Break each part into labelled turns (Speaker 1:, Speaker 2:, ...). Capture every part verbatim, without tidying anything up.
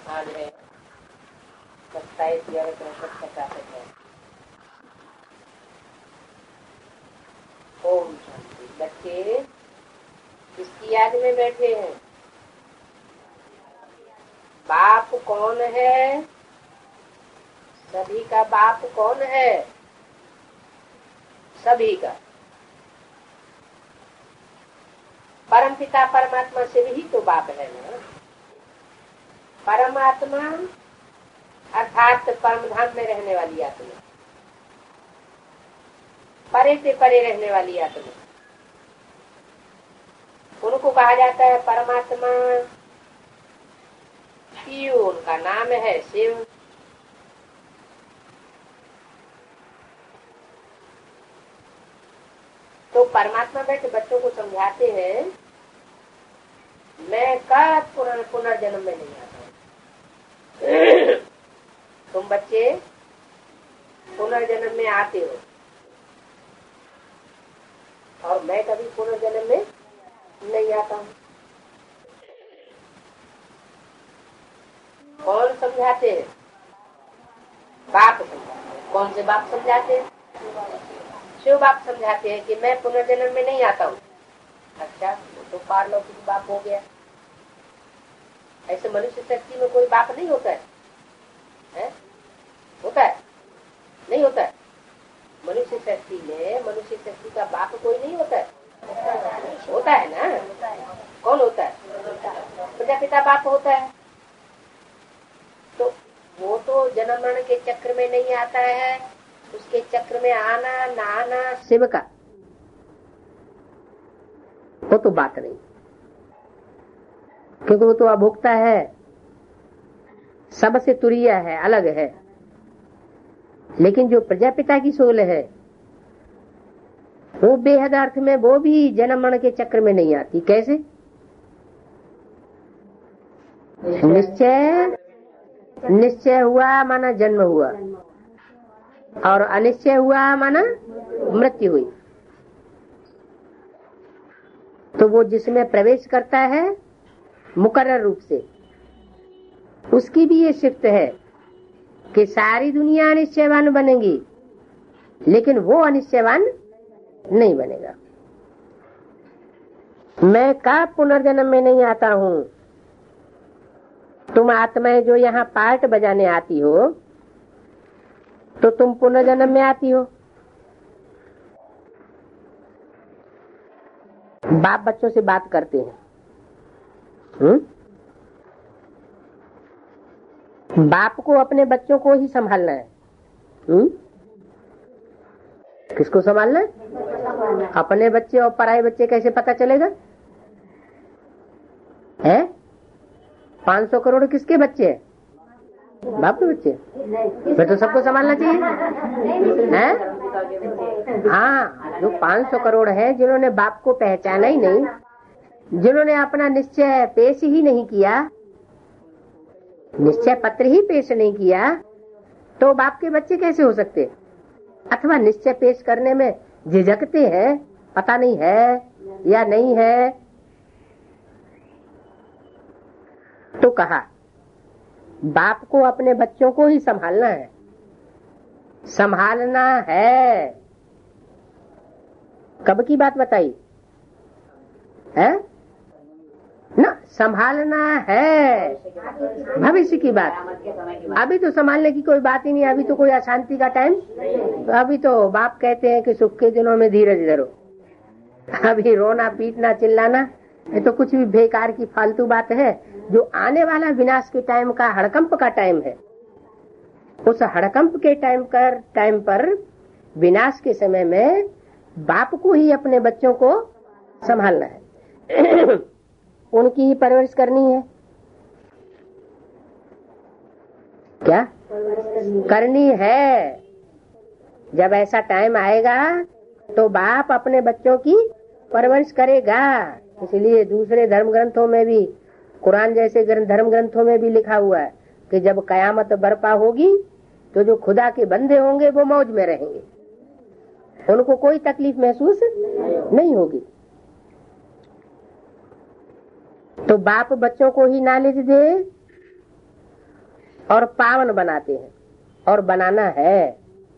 Speaker 1: आज है सत्ताईस ग्यारह चौसठ पचासठ है। ओम शांति। बच्चे किसकी याद में बैठे हैं? बाप कौन है? सभी का बाप कौन है? सभी का परमपिता परमात्मा से ही तो बाप है ना। परमात्मा अर्थात परम धाम में रहने वाली आत्मा, परे से परे रहने वाली आत्मा, उनको कहा जाता है परमात्मा। शिव उनका नाम है, शिव। तो परमात्मा बैठे बच्चों को समझाते हैं, मैं कब पुनर्जन्म में नहीं आता हूँ। तुम बच्चे पुनर्जन्म में आते हो और मैं कभी पुनर्जन्म में नहीं आता हूँ। कौन समझाते हैं? बाप समझाते हैं। कौन से बाप समझाते हैं? शिव बाप समझाते हैं कि मैं पुनर्जन्म में नहीं आता हूँ। अच्छा, वो तो पारलौकिक बाप हो गया। ऐसे मनुष्य शक्ति में कोई बाप नहीं होता है, है? होता है? नहीं होता है। मनुष्य शक्ति में मनुष्य शक्ति का बाप कोई नहीं होता है। होता है ना? कौन होता है? प्रजापिता बाप होता है। तो वो तो जन्म मरण के चक्र में नहीं आता है, उसके चक्र में आना ना आना शिव का, वो तो बात नहीं, क्योंकि वो तो अभोक्ता है, सबसे तुरीय है, अलग है। लेकिन जो प्रजापिता की सोल है वो बेहद अर्थ में वो भी जन्म मरण के चक्र में नहीं आती। कैसे? निश्चय निश्चय हुआ माना जन्म हुआ, और अनिश्चय हुआ माना मृत्यु हुई। तो वो जिसमें प्रवेश करता है मुकर्रर रूप से, उसकी भी ये शिफ्ट है कि सारी दुनिया अनिश्चयवान बनेगी, लेकिन वो अनिश्चयवान नहीं बनेगा। मैं कब पुनर्जन्म में नहीं आता हूँ। तुम आत्माएं जो यहाँ पार्ट बजाने आती हो, तो तुम पुनर्जन्म में आती हो। बाप बच्चों से बात करते हैं, हुँ? बाप को अपने बच्चों को ही संभालना है। हुँ? किसको संभालना है? अपने बच्चे और पराये बच्चे कैसे पता चलेगा? है पाँच सौ करोड़ किसके बच्चे हैं? बाप के बच्चे। फिर तो सबको संभालना चाहिए, हैं? हाँ, जो पाँच सौ करोड़ है जिन्होंने बाप को पहचाना ही नहीं, जिन्होंने अपना निश्चय पेश ही नहीं किया, निश्चय पत्र ही पेश नहीं किया, तो बाप के बच्चे कैसे हो सकते? अथवा निश्चय पेश करने में झिझकते हैं, पता नहीं है या नहीं है। तो कहा बाप को अपने बच्चों को ही संभालना है, संभालना है। कब की बात बताई है ना? संभालना है, भविष्य की बात। अभी तो संभालने की कोई बात ही नहीं। अभी तो कोई अशांति का टाइम, तो अभी तो बाप कहते हैं कि सुख के दिनों में धीरज धरो। अभी रोना पीटना चिल्लाना ये तो कुछ भी बेकार की फालतू बात है। जो आने वाला विनाश के टाइम का हड़कंप का टाइम है, उस हड़कंप के टाइम कर टाइम पर विनाश के समय में बाप को ही अपने बच्चों को संभालना है, उनकी ही परवरिश करनी है। क्या करनी है? जब ऐसा टाइम आएगा तो बाप अपने बच्चों की परवरिश करेगा। इसलिए दूसरे धर्म ग्रंथों में भी, कुरान जैसे धर्म ग्रंथों में भी लिखा हुआ है कि जब कयामत बर्पा होगी तो जो खुदा के बंदे होंगे वो मौज में रहेंगे, उनको कोई तकलीफ महसूस नहीं होगी। तो बाप बच्चों को ही नॉलेज दे और पावन बनाते हैं और बनाना है।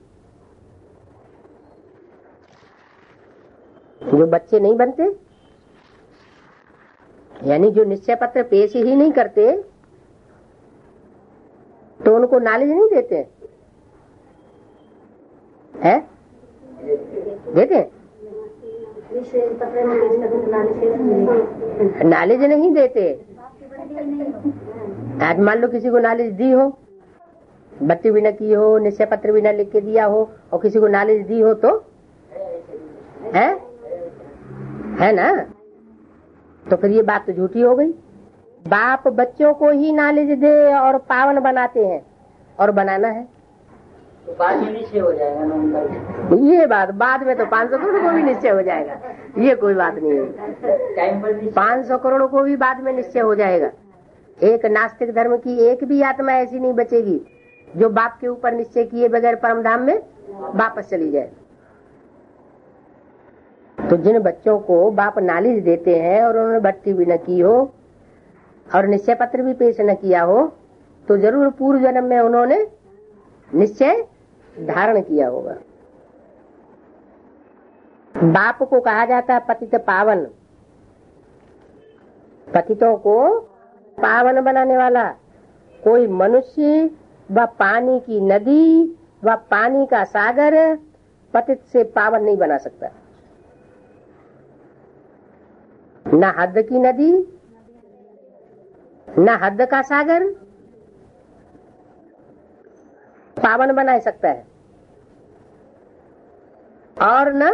Speaker 1: जो बच्चे नहीं बनते, यानी जो निश्चय पत्र पेश ही नहीं करते, तो उनको नॉलेज नहीं देते हैं? देते नॉलेज नहीं देते। आज मान लो किसी को नॉलेज दी हो, बत्ती भी न की हो, निश्चय पत्र भी न लिख के दिया हो, और किसी को नॉलेज दी हो तो है है ना? तो फिर ये बात तो झूठी हो गई। बाप बच्चों को ही नॉलेज दे और पावन बनाते हैं और बनाना है
Speaker 2: तो बाद में निश्चय हो जाएगा ना उनका।
Speaker 1: ये बात बाद में तो पाँच सौ करोड़ को भी निश्चय हो जाएगा, ये कोई बात नहीं है। पाँच सौ करोड़ को भी बाद में निश्चय हो जाएगा। एक नास्तिक धर्म की एक भी आत्मा ऐसी नहीं बचेगी जो बाप के ऊपर निश्चय किए बगैर परम धाम में वापस चली जाए। तो जिन बच्चों को बाप नॉलेज देते हैं और उन्होंने भट्टी भी न की हो और निश्चय पत्र भी पेश न किया हो, तो जरूर पूर्व जन्म में उन्होंने निश्चय धारण किया होगा। बाप को कहा जाता है पतित पावन, पतितों को पावन बनाने वाला। कोई मनुष्य व पानी की नदी व पानी का सागर पतित से पावन नहीं बना सकता। न हद की नदी, न हद का सागर पावन बना सकता है, और न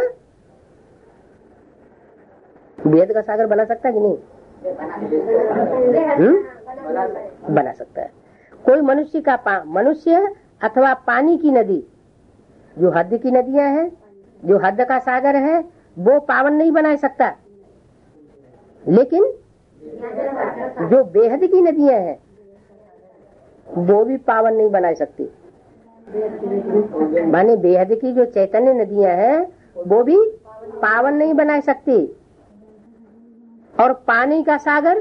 Speaker 1: वेद का सागर बना सकता है कि नहीं? हम्म? बना सकता है। कोई मनुष्य का पा, मनुष्य अथवा पानी की नदी, जो हद की नदियां हैं, जो हद का सागर है, वो पावन नहीं बना सकता। लेकिन जो बेहद की नदियां हैं वो भी पावन नहीं बना सकती। माने बेहद की जो चैतन्य नदियां हैं वो भी पावन नहीं बना सकती। और पानी का सागर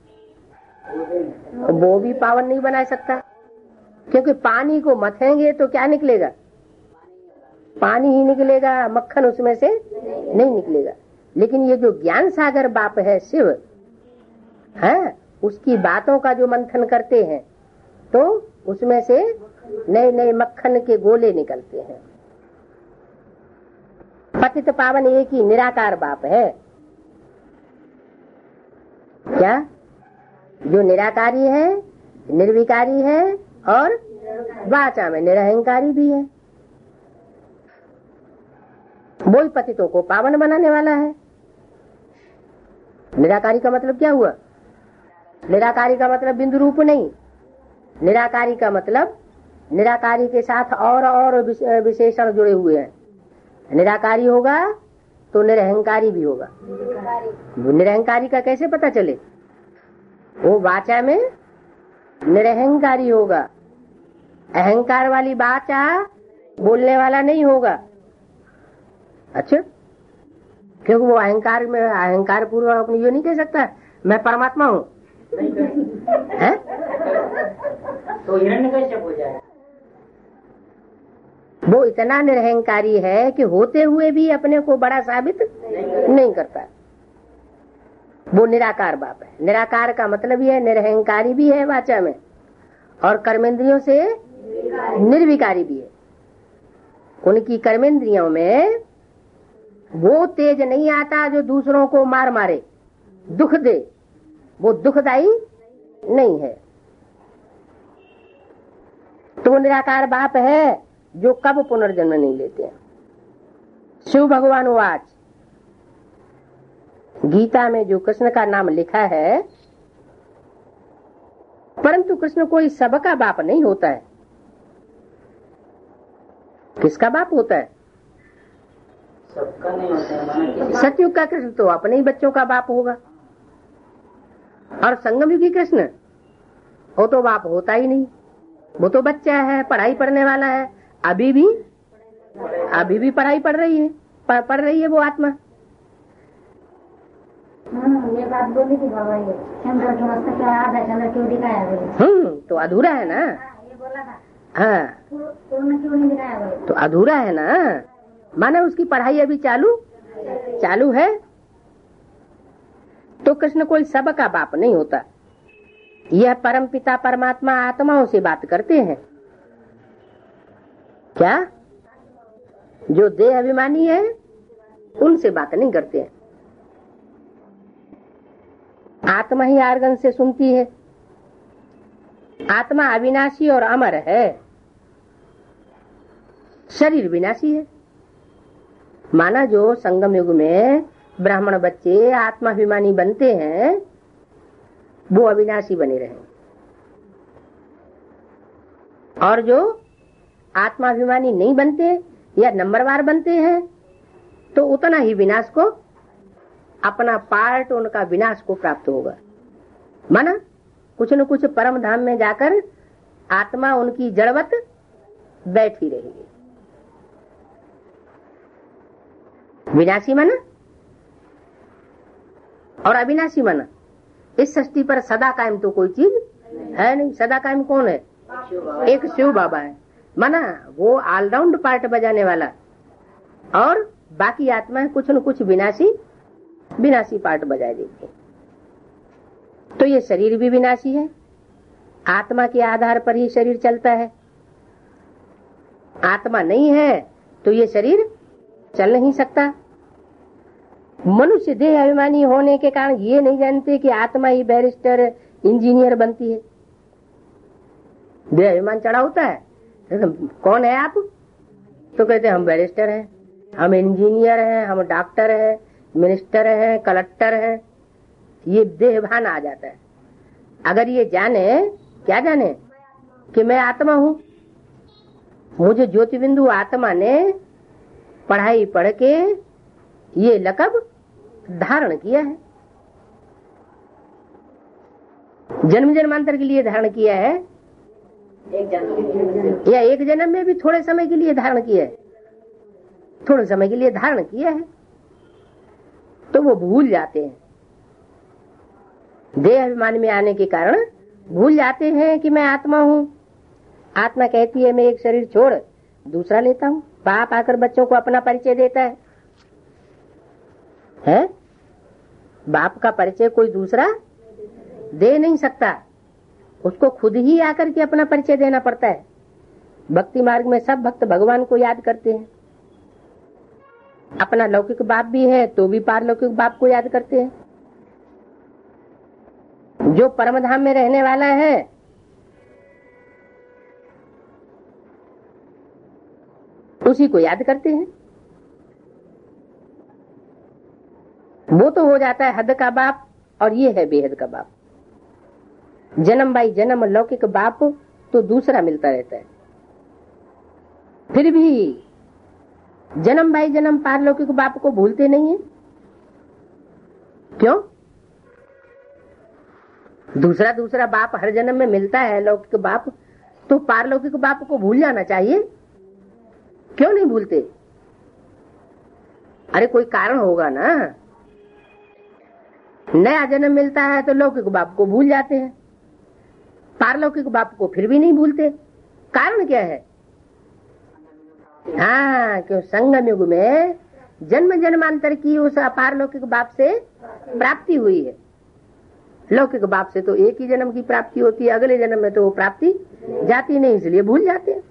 Speaker 1: वो भी पावन नहीं बना सकता, क्योंकि पानी को मथेंगे तो क्या निकलेगा? पानी ही निकलेगा, मक्खन उसमें से नहीं निकलेगा। लेकिन ये जो ज्ञान सागर बाप है शिव है, उसकी बातों का जो मंथन करते हैं तो उसमें से नए नए मक्खन के गोले निकलते हैं। पतित पावन एक ही निराकार बाप है। क्या? जो निराकारी है, निर्विकारी है और वाचा में निरहंकारी भी है, वो ही पतितों को पावन बनाने वाला है। निराकारी का मतलब क्या हुआ? निराकारी का मतलब बिंदु रूप नहीं। निराकारी का मतलब निराकारी के साथ और और विशेषण जुड़े हुए हैं। निराकारी होगा तो निरहंकारी भी होगा। निरहंकारी का कैसे पता चले? वो वाचा में निरहंकारी होगा, अहंकार वाली वाचा बोलने वाला नहीं होगा। अच्छा, क्योंकि वो अहंकार में अहंकार पूर्वक अपनी ये नहीं कह सकता मैं परमात्मा हूँ। हैं?
Speaker 2: तो हिरण्यकश्यप हो जाए।
Speaker 1: वो इतना निरहंकारी है कि होते हुए भी अपने को बड़ा साबित नहीं करता। वो निराकार बाप है। निराकार का मतलब ये है निरहंकारी भी है वाचा में और कर्मेंद्रियों से निर्विकारी भी है। उनकी कर्मेंद्रियों में वो तेज नहीं आता जो दूसरों को मार मारे, दुख दे, वो दुखदाई नहीं है। तो वो निराकार बाप है जो कब पुनर्जन्म नहीं लेते हैं। शिव भगवान वाच, गीता में जो कृष्ण का नाम लिखा है, परंतु कृष्ण कोई सबका बाप नहीं होता है। किसका बाप होता है?
Speaker 2: सबका नहीं होता है।
Speaker 1: सतयुग का कृष्ण तो अपने ही बच्चों का बाप होगा, और संगम युगी कृष्ण वो तो बाप होता ही नहीं। वो तो बच्चा है, पढ़ाई पढ़ने वाला है, अभी भी अभी भी पढ़ाई पढ़ रही है, पढ़ रही है वो आत्मा।
Speaker 3: ये बात बोली थी बाबा, ये चंद्र के मस्तक आधा चंद्र क्यों दिखाया?
Speaker 1: हम्म तो अधूरा है ना। हाँ तो अधूरा है ना, माना उसकी पढ़ाई अभी चालू चालू है। तो कृष्ण कोई सबका बाप नहीं होता, यह परम पिता परमात्मा आत्माओं से बात करते हैं। क्या जो देह अभिमानी है उनसे बात नहीं करते हैं। आत्मा ही आर्गन से सुनती है। आत्मा अविनाशी और अमर है, शरीर विनाशी है। माना जो संगम युग में ब्राह्मण बच्चे आत्माभिमानी बनते हैं वो अविनाशी बने रहे, और जो आत्माभिमानी नहीं बनते या नंबरवार बनते हैं तो उतना ही विनाश को, अपना पार्ट उनका विनाश को प्राप्त होगा। माना कुछ न कुछ परम धाम में जाकर आत्मा उनकी जड़वत बैठी रहेगी। विनाशी माना और अविनाशी माना, इस सृष्टि पर सदा कायम तो कोई चीज है नहीं। सदा कायम कौन है? एक शिव बाबा है। माना वो ऑलराउंड पार्ट बजाने वाला, और बाकी आत्मा कुछ न कुछ विनाशी विनाशी पार्ट बजाए देती है। तो ये शरीर भी विनाशी है, आत्मा के आधार पर ही शरीर चलता है। आत्मा नहीं है तो ये शरीर चल नहीं सकता। मनुष्य देह अभिमानी होने के कारण ये नहीं जानते कि आत्मा ही बैरिस्टर इंजीनियर बनती है। देह अभिमान चढ़ा होता है, कौन है आप? तो कहते हैं हम बैरिस्टर हैं, हम इंजीनियर हैं, हम डॉक्टर हैं, मिनिस्टर हैं, कलेक्टर हैं। ये देह भान आ जाता है। अगर ये जाने, क्या जाने कि मैं आत्मा हूँ, मुझे ज्योति बिंदु आत्मा ने पढ़ाई पढ़ के ये लक़ब धारण किया है, जन्म जन्मांतर के लिए धारण किया है,
Speaker 2: एक जन्म
Speaker 1: या एक जन्म में भी थोड़े समय के लिए धारण किया है, थोड़े समय के लिए धारण किया है। तो वो भूल जाते हैं, देह अभिमान में आने के कारण भूल जाते हैं कि मैं आत्मा हूँ। आत्मा कहती है मैं एक शरीर छोड़ दूसरा लेता हूँ। बाप आकर बच्चों को अपना परिचय देता है, है? बाप का परिचय कोई दूसरा दे नहीं सकता, उसको खुद ही आकर के अपना परिचय देना पड़ता है। भक्ति मार्ग में सब भक्त भगवान को याद करते हैं। अपना लौकिक बाप भी है तो भी पारलौकिक बाप को याद करते हैं। जो परम धाम में रहने वाला है उसी को याद करते हैं। वो तो हो जाता है हद का बाप, और ये है बेहद का बाप। जन्म बाई जन्म लौकिक बाप तो दूसरा मिलता रहता है, फिर भी जन्म बाई जन्म पारलौकिक बाप को भूलते नहीं है। क्यों? दूसरा दूसरा बाप हर जन्म में मिलता है लौकिक बाप, तो पारलौकिक बाप को भूल जाना चाहिए। क्यों नहीं भूलते? अरे कोई कारण होगा ना। नया जन्म मिलता है तो लौकिक बाप को भूल जाते हैं, पारलौकिक बाप को फिर भी नहीं भूलते। कारण क्या है? हाँ, क्यों संगम युग में जन्म जन्मांतर की उस अपारलौकिक बाप से प्राप्ति हुई है। लौकिक बाप से तो एक ही जन्म की प्राप्ति होती है, अगले जन्म में तो वो प्राप्ति जाती नहीं, इसलिए भूल जाते हैं।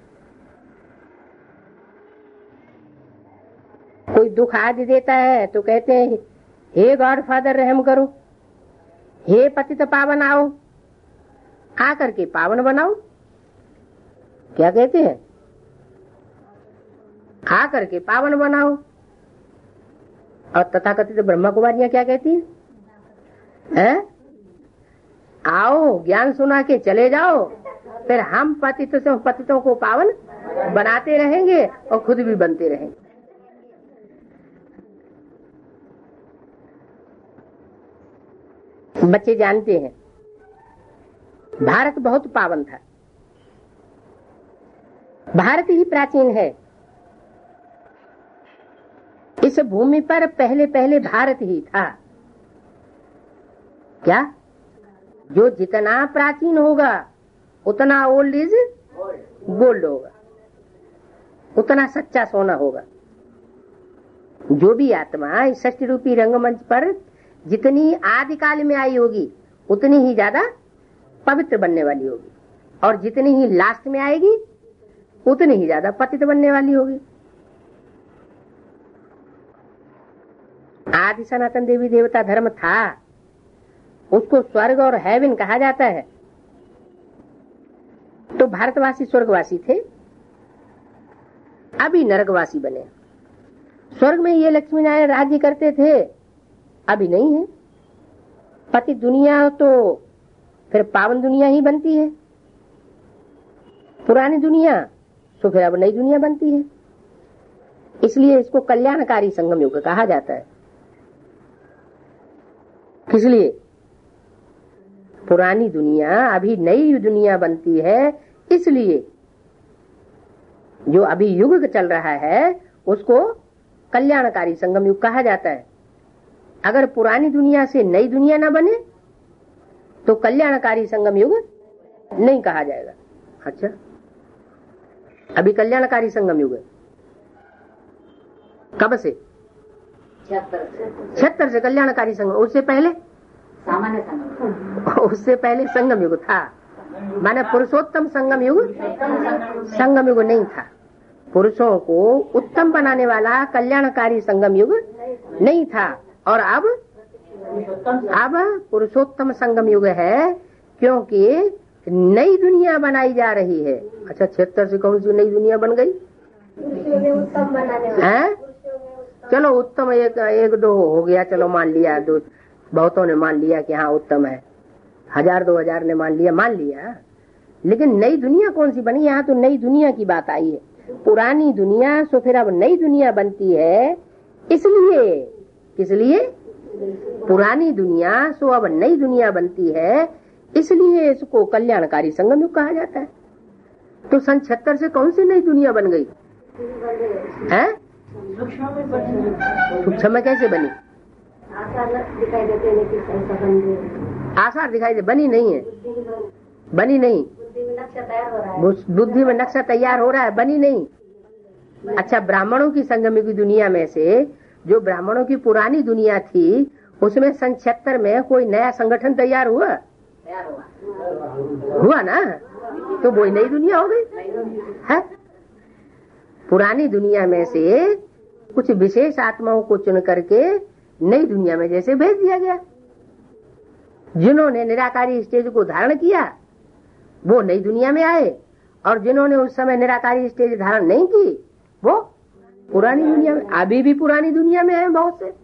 Speaker 1: कोई दुख आदि देता है तो कहते हैं हे गॉड फादर रहम करो, हे पतित पावन आओ, आकर के पावन बनाओ। क्या कहते हैं? आकर के पावन बनाओ। और तथाकथित ब्रह्मा कुमारियां क्या कहती हैं? है? आओ ज्ञान सुना के चले जाओ, फिर हम पतित से पतितों को पावन बनाते रहेंगे और खुद भी बनते रहेंगे। बच्चे जानते हैं भारत बहुत पावन था, भारत ही प्राचीन है। इस भूमि पर पहले पहले भारत ही था। क्या? जो जितना प्राचीन होगा उतना ओल्ड इज गोल्ड होगा, उतना सच्चा सोना होगा। जो भी आत्मा इस सृष्टि रूपी रंगमंच पर जितनी आदिकाल में आई होगी उतनी ही ज्यादा पवित्र बनने वाली होगी, और जितनी ही लास्ट में आएगी उतनी ही ज्यादा पतित बनने वाली होगी। आदि सनातन देवी देवता धर्म था, उसको स्वर्ग और हेवन कहा जाता है। तो भारतवासी स्वर्गवासी थे, अभी नरकवासी बने। स्वर्ग में ये लक्ष्मी नारायण राज्य करते थे, अभी नहीं है। पति दुनिया तो फिर पावन दुनिया ही बनती है, पुरानी दुनिया तो फिर अब नई दुनिया बनती है। इसलिए इसको कल्याणकारी संगम युग कहा जाता है। किस लिए? पुरानी दुनिया अभी नई दुनिया बनती है, इसलिए जो अभी युग चल रहा है उसको कल्याणकारी संगम युग कहा जाता है। अगर पुरानी दुनिया से नई दुनिया ना बने तो कल्याणकारी संगम युग नहीं कहा जाएगा। अच्छा, अभी कल्याणकारी संगम युग है, कब से? छिहत्तर से कल्याणकारी संगम। उससे पहले
Speaker 2: सामान्य संगम,
Speaker 1: उससे पहले संगम युग था, माने पुरुषोत्तम संगम युग संगम युग नहीं था। पुरुषों को उत्तम बनाने वाला कल्याणकारी संगम युग नहीं था, और अब अब पुरुषोत्तम संगम युग है, क्योंकि नई दुनिया बनाई जा रही है। अच्छा, छिहत्तर से कौन सी नई दुनिया बन गई है? चलो उत्तम एक एक दो हो गया, चलो मान लिया, दो बहुतों ने मान लिया कि हाँ उत्तम है, हजार दो हजार ने मान लिया मान लिया लेकिन नई दुनिया कौन सी बनी? यहाँ तो नई दुनिया की बात आई है। पुरानी दुनिया सो फिर अब नई दुनिया बनती है, इसलिए किस लिए? पुरानी दुनिया सो अब नई दुनिया बनती है, इसलिए इसको कल्याणकारी संगम युग कहा जाता है। तो सन छिहत्तर से कौन सी नई दुनिया बन गई है? सूक्ष्म में कैसे बनी?
Speaker 3: दिखाई देते हैं,
Speaker 1: आसार दिखाई दे, बनी नहीं है, बनी नहीं। बुद्धि में नक्शा तैयार हो रहा है, बनी नहीं। अच्छा, ब्राह्मणों की संगम की दुनिया में से जो ब्राह्मणों की पुरानी दुनिया थी उसमें सन छिहत्तर में कोई नया संगठन तैयार हुआ? हुआ ना, तो वो नई दुनिया हो गई है। पुरानी दुनिया में से कुछ विशेष आत्माओं को चुन करके नई दुनिया में जैसे भेज दिया गया। जिन्होंने निराकारी स्टेज को धारण किया वो नई दुनिया में आए, और जिन्होंने उस समय निराकारी स्टेज धारण नहीं की वो पुरानी दुनिया में, अभी भी पुरानी दुनिया में है बहुत से।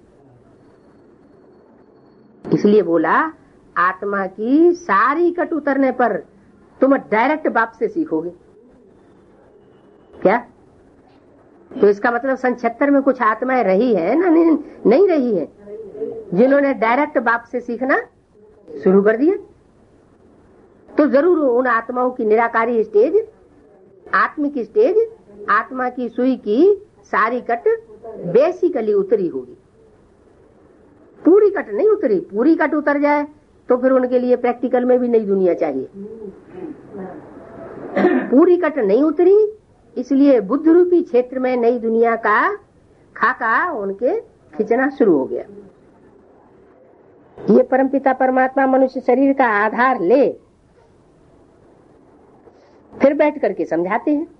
Speaker 1: इसलिए बोला आत्मा की सारी कट उतरने पर तुम डायरेक्ट बाप से सीखोगे। क्या? तो इसका मतलब सन छिहत्तर में कुछ आत्माएं रही है ना? नहीं, नहीं रही है, जिन्होंने डायरेक्ट बाप से सीखना शुरू कर दिया। तो जरूर उन आत्माओं की निराकारी स्टेज, आत्मिक स्टेज, आत्मा की सुई की सारी कट बेसिकली उतरी होगी। पूरी कट नहीं उतरी, पूरी कट उतर जाए तो फिर उनके लिए प्रैक्टिकल में भी नई दुनिया चाहिए। पूरी कट नहीं उतरी, इसलिए बुद्ध रूपी क्षेत्र में नई दुनिया का खाका उनके खींचना शुरू हो गया। ये परमपिता परमात्मा मनुष्य शरीर का आधार ले, फिर बैठ करके समझाते हैं।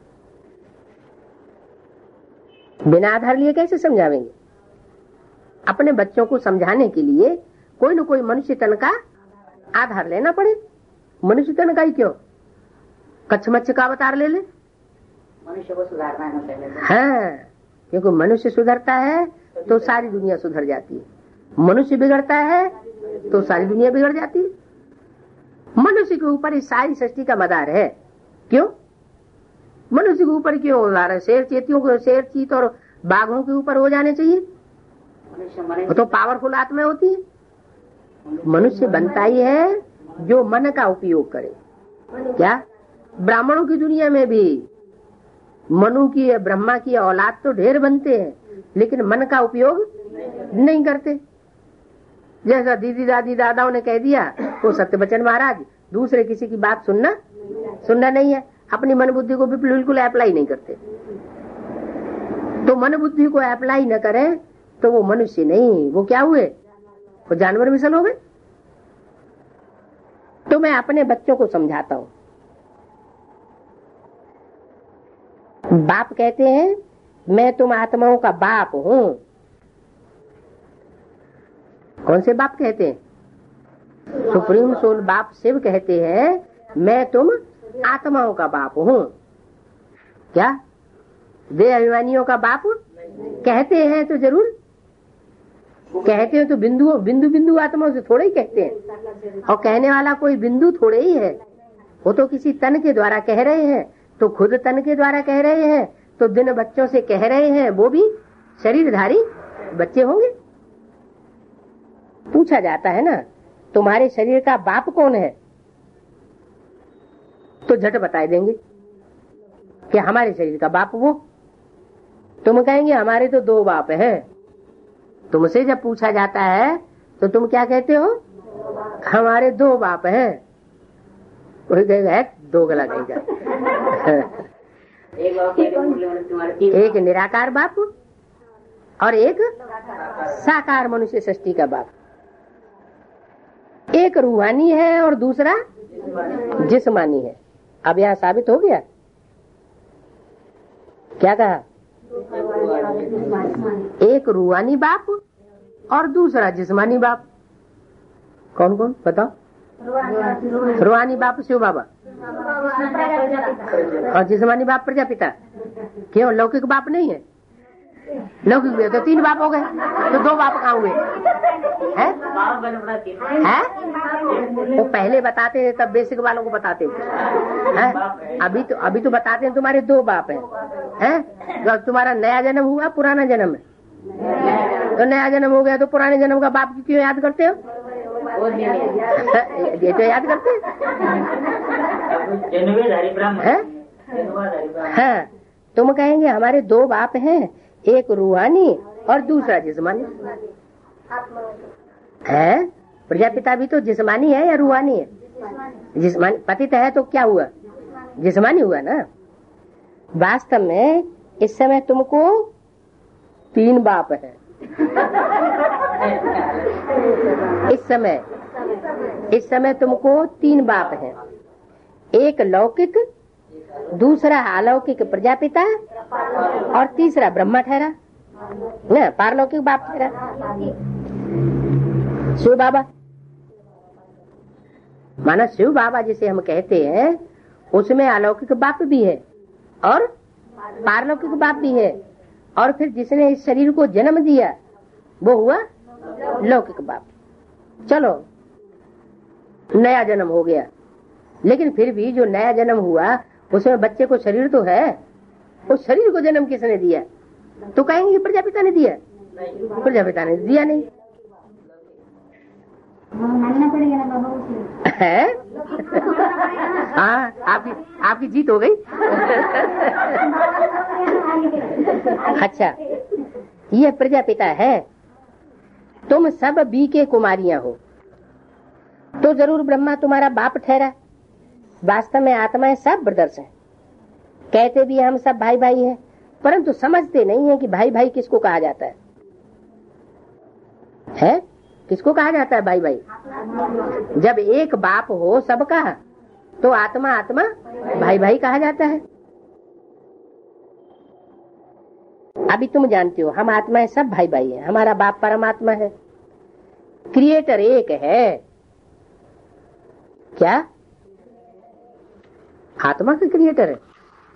Speaker 1: बिना आधार लिए कैसे समझावेंगे? अपने बच्चों को समझाने के लिए कोई न कोई मनुष्य तन का आधार लेना पड़े। मनुष्य तन का ही क्यों, कच्छ मच्छ का अवतार ले ले।
Speaker 2: मनुष्य को सुधारना है पहले।
Speaker 1: हाँ, क्योंकि मनुष्य सुधरता है तो सारी दुनिया सुधर जाती है, मनुष्य बिगड़ता है तो सारी दुनिया बिगड़ जाती है। मनुष्य के ऊपर इस सारी सृष्टि का मदार है। क्यों? मनुष्य के ऊपर क्यों हो रहा है? शेर चेतियों को, शेर चीत और बाघों के ऊपर हो जाने चाहिए, वो तो पावरफुल आत्मा होती है। मनुष्य बनता ही है जो मन का उपयोग करे। क्या? ब्राह्मणों की दुनिया में भी मनु की, ब्रह्मा की औलाद तो ढेर बनते हैं, लेकिन मन का उपयोग नहीं करते। जैसा दीदी दादी दादाओं ने कह दिया वो सत्य बचन महाराज, दूसरे किसी की बात सुनना सुनना नहीं है। अपनी मन बुद्धि को भी बिल्कुल अप्लाई नहीं करते। तो मन बुद्धि को अप्लाई न करें तो वो मनुष्य नहीं, वो क्या हुए, वो जानवर मिसल हो गए। तो मैं अपने बच्चों को समझाता हूं। बाप कहते हैं मैं तुम आत्माओं का बाप हूं। कौन से बाप कहते हैं? सुप्रीम सोल बाप शिव कहते हैं मैं तुम आत्माओं का बाप हूं। क्या देह अभिमानियों का बाप कहते हैं? तो जरूर कहते हैं। तो बिंदु बिंदु बिंदु आत्माओं से थोड़े ही कहते हैं, और कहने वाला कोई बिंदु थोड़े ही है। वो तो किसी तन के द्वारा कह रहे हैं, तो खुद तन के द्वारा कह रहे हैं, तो दिन बच्चों से कह रहे हैं, वो भी शरीरधारी बच्चे होंगे। पूछा जाता है ना तुम्हारे शरीर का बाप कौन है, तो झट बता देंगे कि हमारे शरीर का बाप वो। तुम कहेंगे हमारे तो दो बाप हैं। तुमसे जब पूछा जाता है तो तुम क्या कहते हो? हमारे दो बाप हैं। कोई कहेगा दो गला कहेगा। एक निराकार बाप और एक साकार मनुष्य सृष्टि का बाप। एक रूहानी है और दूसरा जिस्मानी है। अब यहाँ साबित हो गया। क्या कहा? एक रूहानी बाप और दूसरा जिस्मानी बाप। कौन कौन बताओ? रूहानी बाप शिव बाबा और जिस्मानी बाप प्रजापिता। क्यों? लौकिक बाप नहीं है? लौकिक भी है तो तीन बाप हो गए, तो दो बाप कहाँ हुए हैं? है? वो पहले बताते थे तब बेसिक वालों को बताते थे, हैं? अभी तो अभी तो बताते हैं तुम्हारे दो बाप हैं, हैं? जब तुम्हारा नया जन्म हुआ पुराना जन्म है, तो नया जन्म हो गया तो पुराने जन्म का बाप क्यों याद करते हो? ये तो याद करते हैं। हाँ, तुम कहेंगे हमारे दो बाप हैं, एक रूहानी और दूसरा जिस्मानी है। प्रजापिता भी तो जिस्मानी है या रूहानी है? जिस्मानी। पतित है तो क्या हुआ? जिस्मानी हुआ ना। वास्तव में इस समय तुमको तीन बाप है। इस समय इस समय तुमको तीन बाप हैं। एक लौकिक, दूसरा अलौकिक प्रजापिता और तीसरा ब्रह्मा ठहरा ना, पारलौकिक बाप ठहरा शिव बाबा। माना शिव बाबा जिसे हम कहते हैं उसमें अलौकिक बाप भी है और पारलौकिक बाप भी है, और फिर जिसने इस शरीर को जन्म दिया वो हुआ लौकिक बाप। चलो नया जन्म हो गया, लेकिन फिर भी जो नया जन्म हुआ उसमें बच्चे को शरीर तो है। उस शरीर को जन्म किसने दिया? तो कहेंगे प्रजापिता ने दिया। प्रजापिता ने दिया नहीं है। हाँ, आपकी आपकी जीत हो गई। अच्छा, ये प्रजापिता है। तुम सब बी के कुमारियां हो, तो जरूर ब्रह्मा तुम्हारा बाप ठहरा। वास्तव में आत्माएं सब ब्रदर्स हैं। कहते भी हम सब भाई भाई हैं, परंतु समझते नहीं है कि भाई भाई किसको कहा जाता है। है? किसको कहा जाता है भाई भाई? जब एक बाप हो सबका, तो आत्मा आत्मा भाई भाई कहा जाता है। अभी तुम जानते हो हम आत्माएं सब भाई भाई हैं। हमारा बाप परमात्मा है, क्रिएटर एक है। क्या? आत्मा का क्रिएटर है।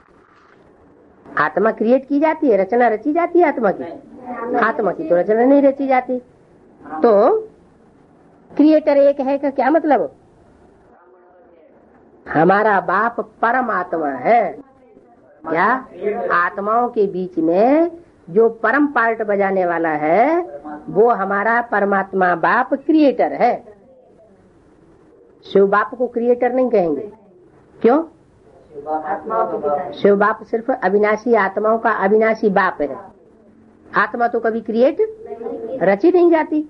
Speaker 1: आत्मा क्रिएट की जाती है, रचना रची जाती है आत्मा की। आत्मा की तो रचना नहीं रची जाती। तो क्रिएटर एक है का क्या मतलब? हमारा बाप परमात्मा है। क्या? आत्माओं के बीच में जो परम पार्ट बजाने वाला है वो हमारा परमात्मा बाप क्रिएटर है। शिव बाप को क्रिएटर नहीं कहेंगे। क्यों? शिव बाप सिर्फ अविनाशी आत्माओं का अविनाशी बाप है। आत्मा तो कभी क्रिएट रची नहीं जाती।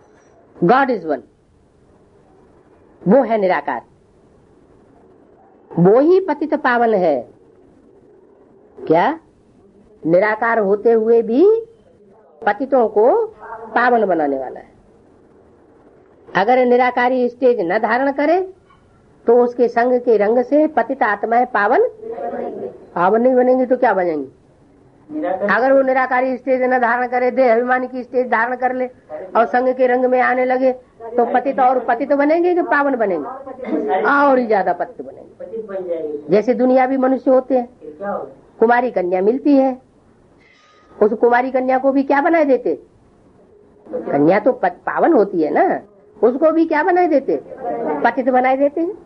Speaker 1: गॉड इज वन, वो है निराकार। वो ही पतित पावन है। क्या? निराकार होते हुए भी पतितों को पावन बनाने वाला है। अगर निराकारी स्टेज न धारण करे तो उसके संग के रंग से पतित आत्माएं पावन पावन नहीं बनेंगी तो क्या बनेंगी? अगर वो निराकारी स्टेज न धारण करे, देह अभिमानी की स्टेज धारण कर ले और संग के रंग में आने लगे तो पतित और पतित बनेंगे कि पावन बनेंगे? और ही ज्यादा पतित बनेंगे। जैसे दुनियावी मनुष्य होते हैं, कुमारी कन्या मिलती है, उस कुमारी कन्या को भी क्या बनाए देते? कन्या तो पावन होती है ना, उसको भी क्या बनाए देते? पतित बनाए देते हैं।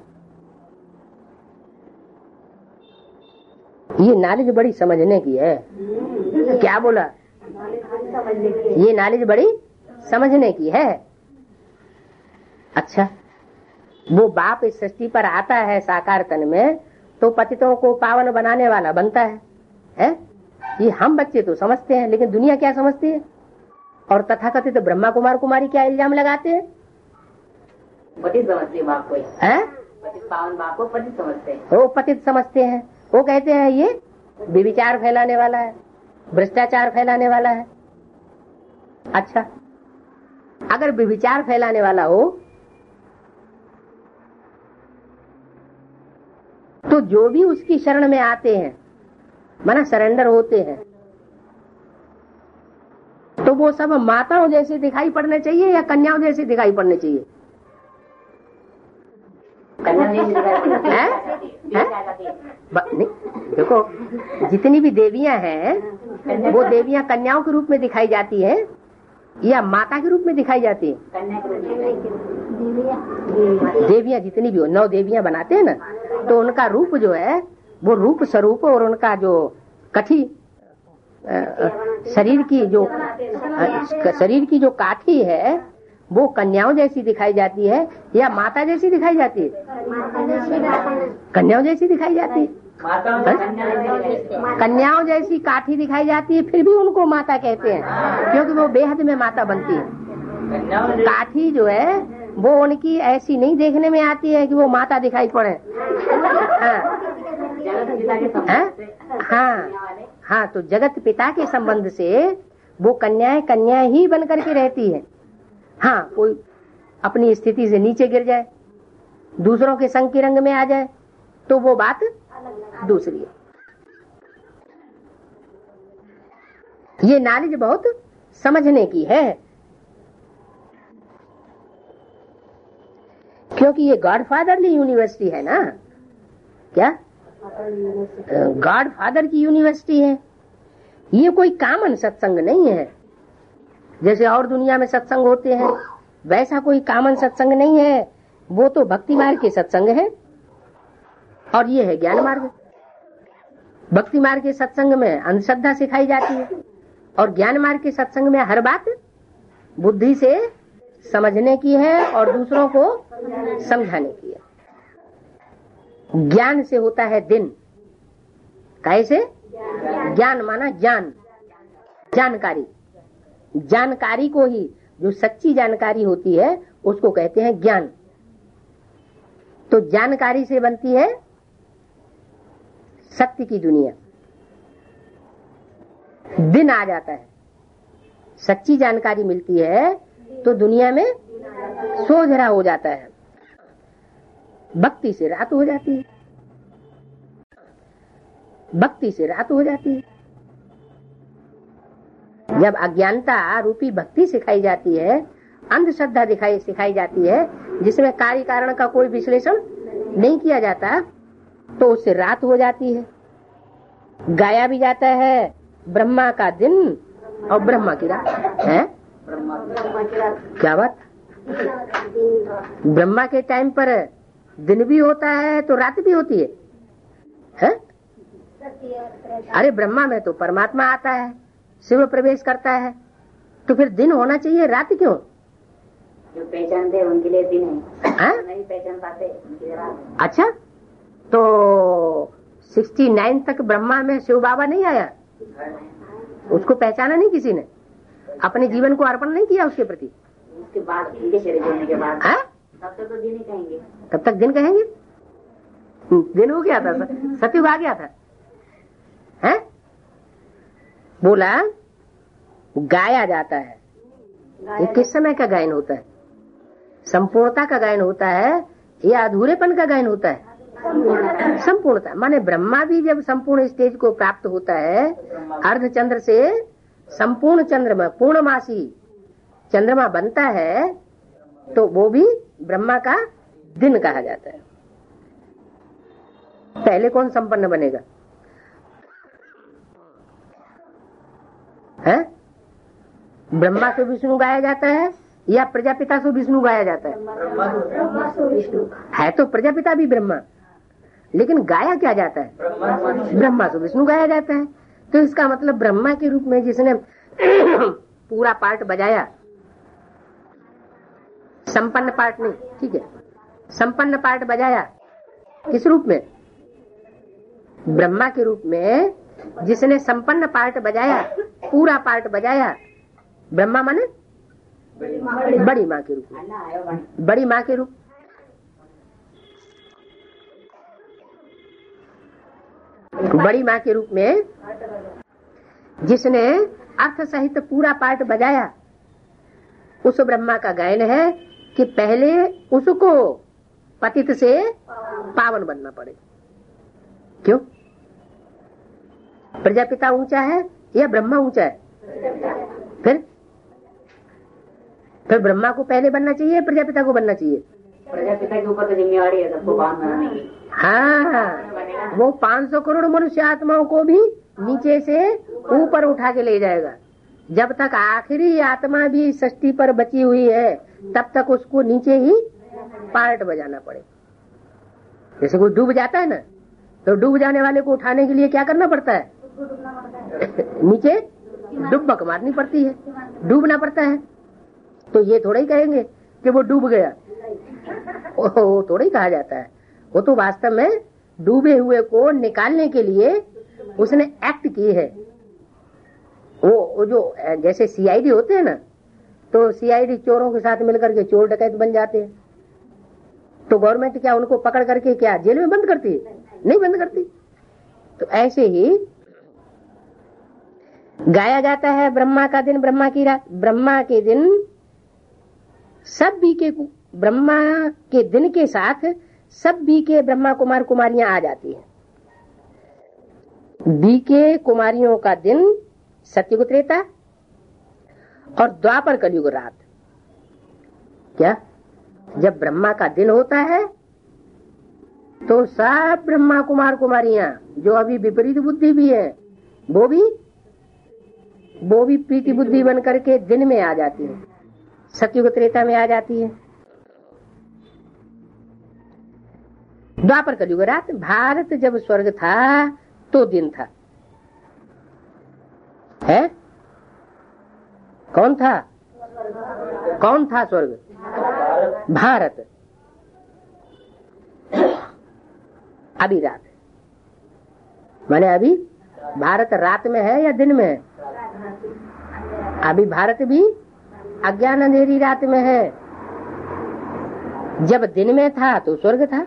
Speaker 1: ये नॉलेज बड़ी समझने की है। क्या बोला? ये नॉलेज बड़ी समझने की है। अच्छा, वो बाप इस सृष्टि पर आता है साकार तन में तो पतितों को पावन बनाने वाला बनता है, है? ये हम बच्चे तो समझते हैं, लेकिन दुनिया क्या समझती है? और तथाकथित तो ब्रह्मा कुमार कुमारी क्या इल्जाम लगाते हैं?
Speaker 2: पतित समझते हैं बाप को,
Speaker 1: है?
Speaker 2: पतित पावन बाप को पतित समझते हैं।
Speaker 1: वो पतित समझते हैं। वो कहते हैं ये व्यभिचार फैलाने वाला है, भ्रष्टाचार फैलाने वाला है। अच्छा, अगर व्यभिचार फैलाने वाला हो तो जो भी उसकी शरण में आते हैं, माना सरेंडर होते हैं, तो वो सब माताओं जैसे दिखाई पड़ने चाहिए या कन्याओं जैसे दिखाई पड़ने चाहिए? है? है? नहीं, देखो, जितनी भी देवियां हैं वो देवियां कन्याओं के रूप में दिखाई जाती है या माता के रूप में दिखाई जाती है? देवियां जितनी भी हो, नौ देवियां बनाते हैं ना, तो उनका रूप जो है वो रूप स्वरूप और उनका जो कठी शरीर की जो शरीर की जो काठी है वो कन्याओं जैसी दिखाई जाती है या माता जैसी दिखाई जाती है? कन्याओं जैसी दिखाई जाती है। कन्याओं जैसी काठी दिखाई जाती है, फिर भी उनको माता कहते हैं क्योंकि वो बेहद में माता बनती है। काठी जो है वो उनकी ऐसी नहीं देखने में आती है कि वो माता दिखाई पड़े। हाँ हाँ हाँ, तो जगत पिता के संबंध से वो कन्याएं कन्याएं ही बन करके रहती है। हाँ, कोई अपनी स्थिति से नीचे गिर जाए, दूसरों के संग के रंग में आ जाए तो वो बात दूसरी है। ये नॉलेज बहुत समझने की है, क्योंकि ये गॉड फादरली यूनिवर्सिटी है ना। क्या? गॉड फादर की यूनिवर्सिटी है। ये कोई कॉमन सत्संग नहीं है। जैसे और दुनिया में सत्संग होते हैं वैसा कोई कॉमन सत्संग नहीं है। वो तो भक्ति मार्ग के सत्संग है और ये है ज्ञान मार्ग। भक्ति मार्ग के सत्संग में अंधश्रद्धा सिखाई जाती है और ज्ञान मार्ग के सत्संग में हर बात बुद्धि से समझने की है और दूसरों को समझाने की है। ज्ञान से होता है दिन। कैसे? ज्ञान माना ज्ञान, जानकारी। जानकारी को ही, जो सच्ची जानकारी होती है उसको कहते हैं ज्ञान। तो जानकारी से बनती है सत्य की दुनिया। दिन आ जाता है, सच्ची जानकारी मिलती है तो दुनिया में सोझरा हो जाता है। भक्ति से रात हो जाती है, भक्ति से रात हो जाती है। जब अज्ञानता रूपी भक्ति सिखाई जाती है, अंधश्रद्धा दिखाई सिखाई जाती है जिसमें कार्य कारण का कोई विश्लेषण नहीं किया जाता, तो उससे रात हो जाती है। गाया भी जाता है ब्रह्मा का दिन और ब्रह्मा की रात है। क्या बात? ब्रह्मा के टाइम पर दिन भी होता है तो रात भी होती है, है? अरे ब्रह्मा में तो परमात्मा आता है, शिव प्रवेश करता है, तो फिर दिन होना चाहिए, रात क्यों?
Speaker 2: जो पहचानते उनके लिए दिन है,
Speaker 1: है?
Speaker 2: नहीं पहचान पाते उनके लिए रात।
Speaker 1: अच्छा, तो सिक्सटी नाइन तक ब्रह्मा में शिव बाबा नहीं आया, उसको पहचाना नहीं किसी ने, अपने जीवन को अर्पण नहीं किया उसके प्रति।
Speaker 2: उसके बाद इनके शरीर होने के बाद
Speaker 1: है?
Speaker 2: तब तक तो दिन ही कहेंगे।
Speaker 1: तब तक दिन कहेंगे? दिन हो गया था, सतयुग आ गया था। हैं? बोला गाया जाता है। ये किस समय का गायन होता है? संपूर्णता का गायन होता है या अधूरेपन का गायन होता है? संपूर्णता। माने ब्रह्मा भी जब संपूर्ण स्टेज को प्राप्त होता है, अर्धचंद्र से संपूर्ण चंद्रमा, पूर्णमासी चंद्रमा बनता है, तो वो भी ब्रह्मा का दिन कहा जाता है। पहले कौन संपन्न बनेगा? है? ब्रह्मा से विष्णु गाया जाता है या प्रजापिता से विष्णु गाया जाता है? है तो प्रजापिता भी ब्रह्मा, लेकिन गाया क्या जाता है? ब्रह्मा से विष्णु गाया जाता है। तो इसका मतलब ब्रह्मा के रूप में जिसने पूरा पार्ट बजाया, संपन्न पार्ट नहीं, ठीक है, संपन्न पार्ट बजाया, किस रूप में? ब्रह्मा के रूप में जिसने संपन्न पार्ट बजाया, पूरा पार्ट बजाया, ब्रह्मा माने बड़ी माँ के रूप में। बड़ी माँ के रूप बड़ी माँ के रूप में जिसने अर्थ सहित पूरा पार्ट बजाया, उस ब्रह्मा का गायन है कि पहले उसको पतित से पावन बनना पड़े। क्यों? प्रजापिता ऊंचा है या ब्रह्मा ऊंचा है? फिर फिर ब्रह्मा को पहले बनना चाहिए, प्रजापिता को बनना चाहिए?
Speaker 2: प्रजापिता के ऊपर तो जिम्मेवारी है सबको बांधना।
Speaker 1: हाँ, वो पाँच सौ करोड़ मनुष्य आत्माओं को भी नीचे से ऊपर उठा के ले जाएगा। जब तक आखिरी आत्मा भी सृष्टि पर बची हुई है, तब तक उसको नीचे ही पार्ट बजाना पड़े। जैसे कोई डूब जाता है ना, तो डूब जाने वाले को उठाने के लिए क्या करना पड़ता है? नीचे डुब्बक मारनी पड़ती है, डूबना पड़ता है। तो ये थोड़ा ही कहेंगे कि वो डूब गया, वो थोड़ा ही कहा जाता है। वो तो वास्तव में डूबे हुए को निकालने के लिए उसने एक्ट की है। वो, वो जो जैसे सीआईडी होते हैं ना, तो सीआईडी चोरों के साथ मिलकर के चोर डकैत बन जाते हैं। तो गवर्नमेंट क्या उनको पकड़ करके क्या जेल में बंद करती है? नहीं बंद करती। तो ऐसे ही गाया जाता है ब्रह्मा का दिन, ब्रह्मा की रात। ब्रह्मा के दिन सब भी के ब्रह्मा के दिन के साथ सब बी के ब्रह्मा कुमार कुमारियां आ जाती हैं। बी के कुमारियों का दिन सतयुग त्रेता और द्वापर कलयुग रात। क्या? जब ब्रह्मा का दिन होता है तो सब ब्रह्मा कुमार कुमारियां जो अभी विपरीत बुद्धि भी है, वो भी वो भी पीटी बुद्धि बन करके दिन में आ जाती है, सतयुग त्रेता में आ जाती है। द्वापर कलयुग रात। भारत जब स्वर्ग था तो दिन था, है? कौन था? कौन था स्वर्ग? भारत। अभी रात, माने अभी भारत रात में है या दिन में है? अभी भारत भी अज्ञान अंधेरी रात में है। जब दिन में था तो स्वर्ग था,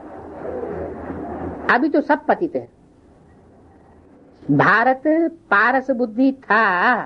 Speaker 1: अभी तो सब पतित है। भारत पारस बुद्धि था।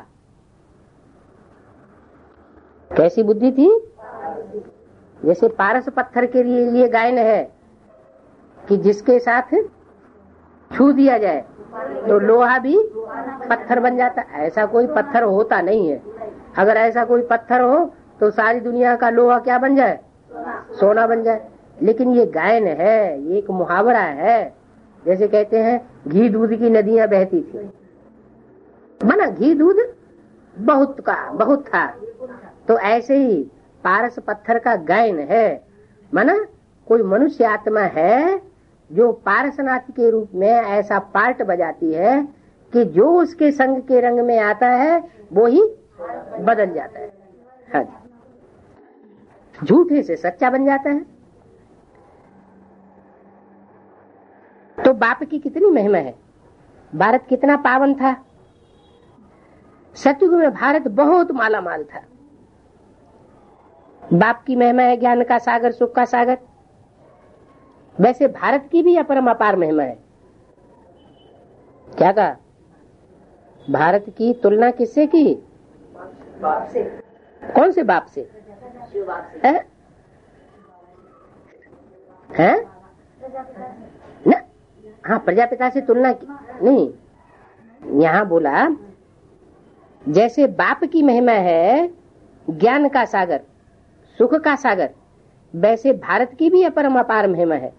Speaker 1: कैसी बुद्धि थी? जैसे पारस पत्थर के लिए ये गायन है कि जिसके साथ छू दिया जाए तो लोहा भी पत्थर बन जाता। ऐसा कोई पत्थर होता नहीं है। अगर ऐसा कोई पत्थर हो तो सारी दुनिया का लोहा क्या बन जाए? सोना बन जाए। लेकिन ये गायन है, ये एक मुहावरा है। जैसे कहते हैं घी दूध की नदियां बहती थी, माना घी दूध बहुत का बहुत था। तो ऐसे ही पारस पत्थर का गायन है, माना कोई मनुष्य आत्मा है जो पारसनाथ के रूप में ऐसा पार्ट बजाती है कि जो उसके संग के रंग में आता है वो ही बदल जाता है। हाँ, झूठे से सच्चा बन जाता है। तो बाप की कितनी महिमा है। भारत कितना पावन था। सतयुग में भारत बहुत माला माल था। बाप की महिमा है ज्ञान का सागर, सुख का सागर। वैसे भारत की भी अपरम अपार महिमा है। क्या कहा? भारत की तुलना किससे की?
Speaker 3: बाप से।
Speaker 1: कौन से बाप से?
Speaker 3: शिव बाप से।
Speaker 1: है? है? न? हाँ, प्रजापिता से तुलना की नहीं। यहाँ बोला जैसे बाप की महिमा है ज्ञान का सागर, सुख का सागर, वैसे भारत की भी अपरम अपार महिमा है।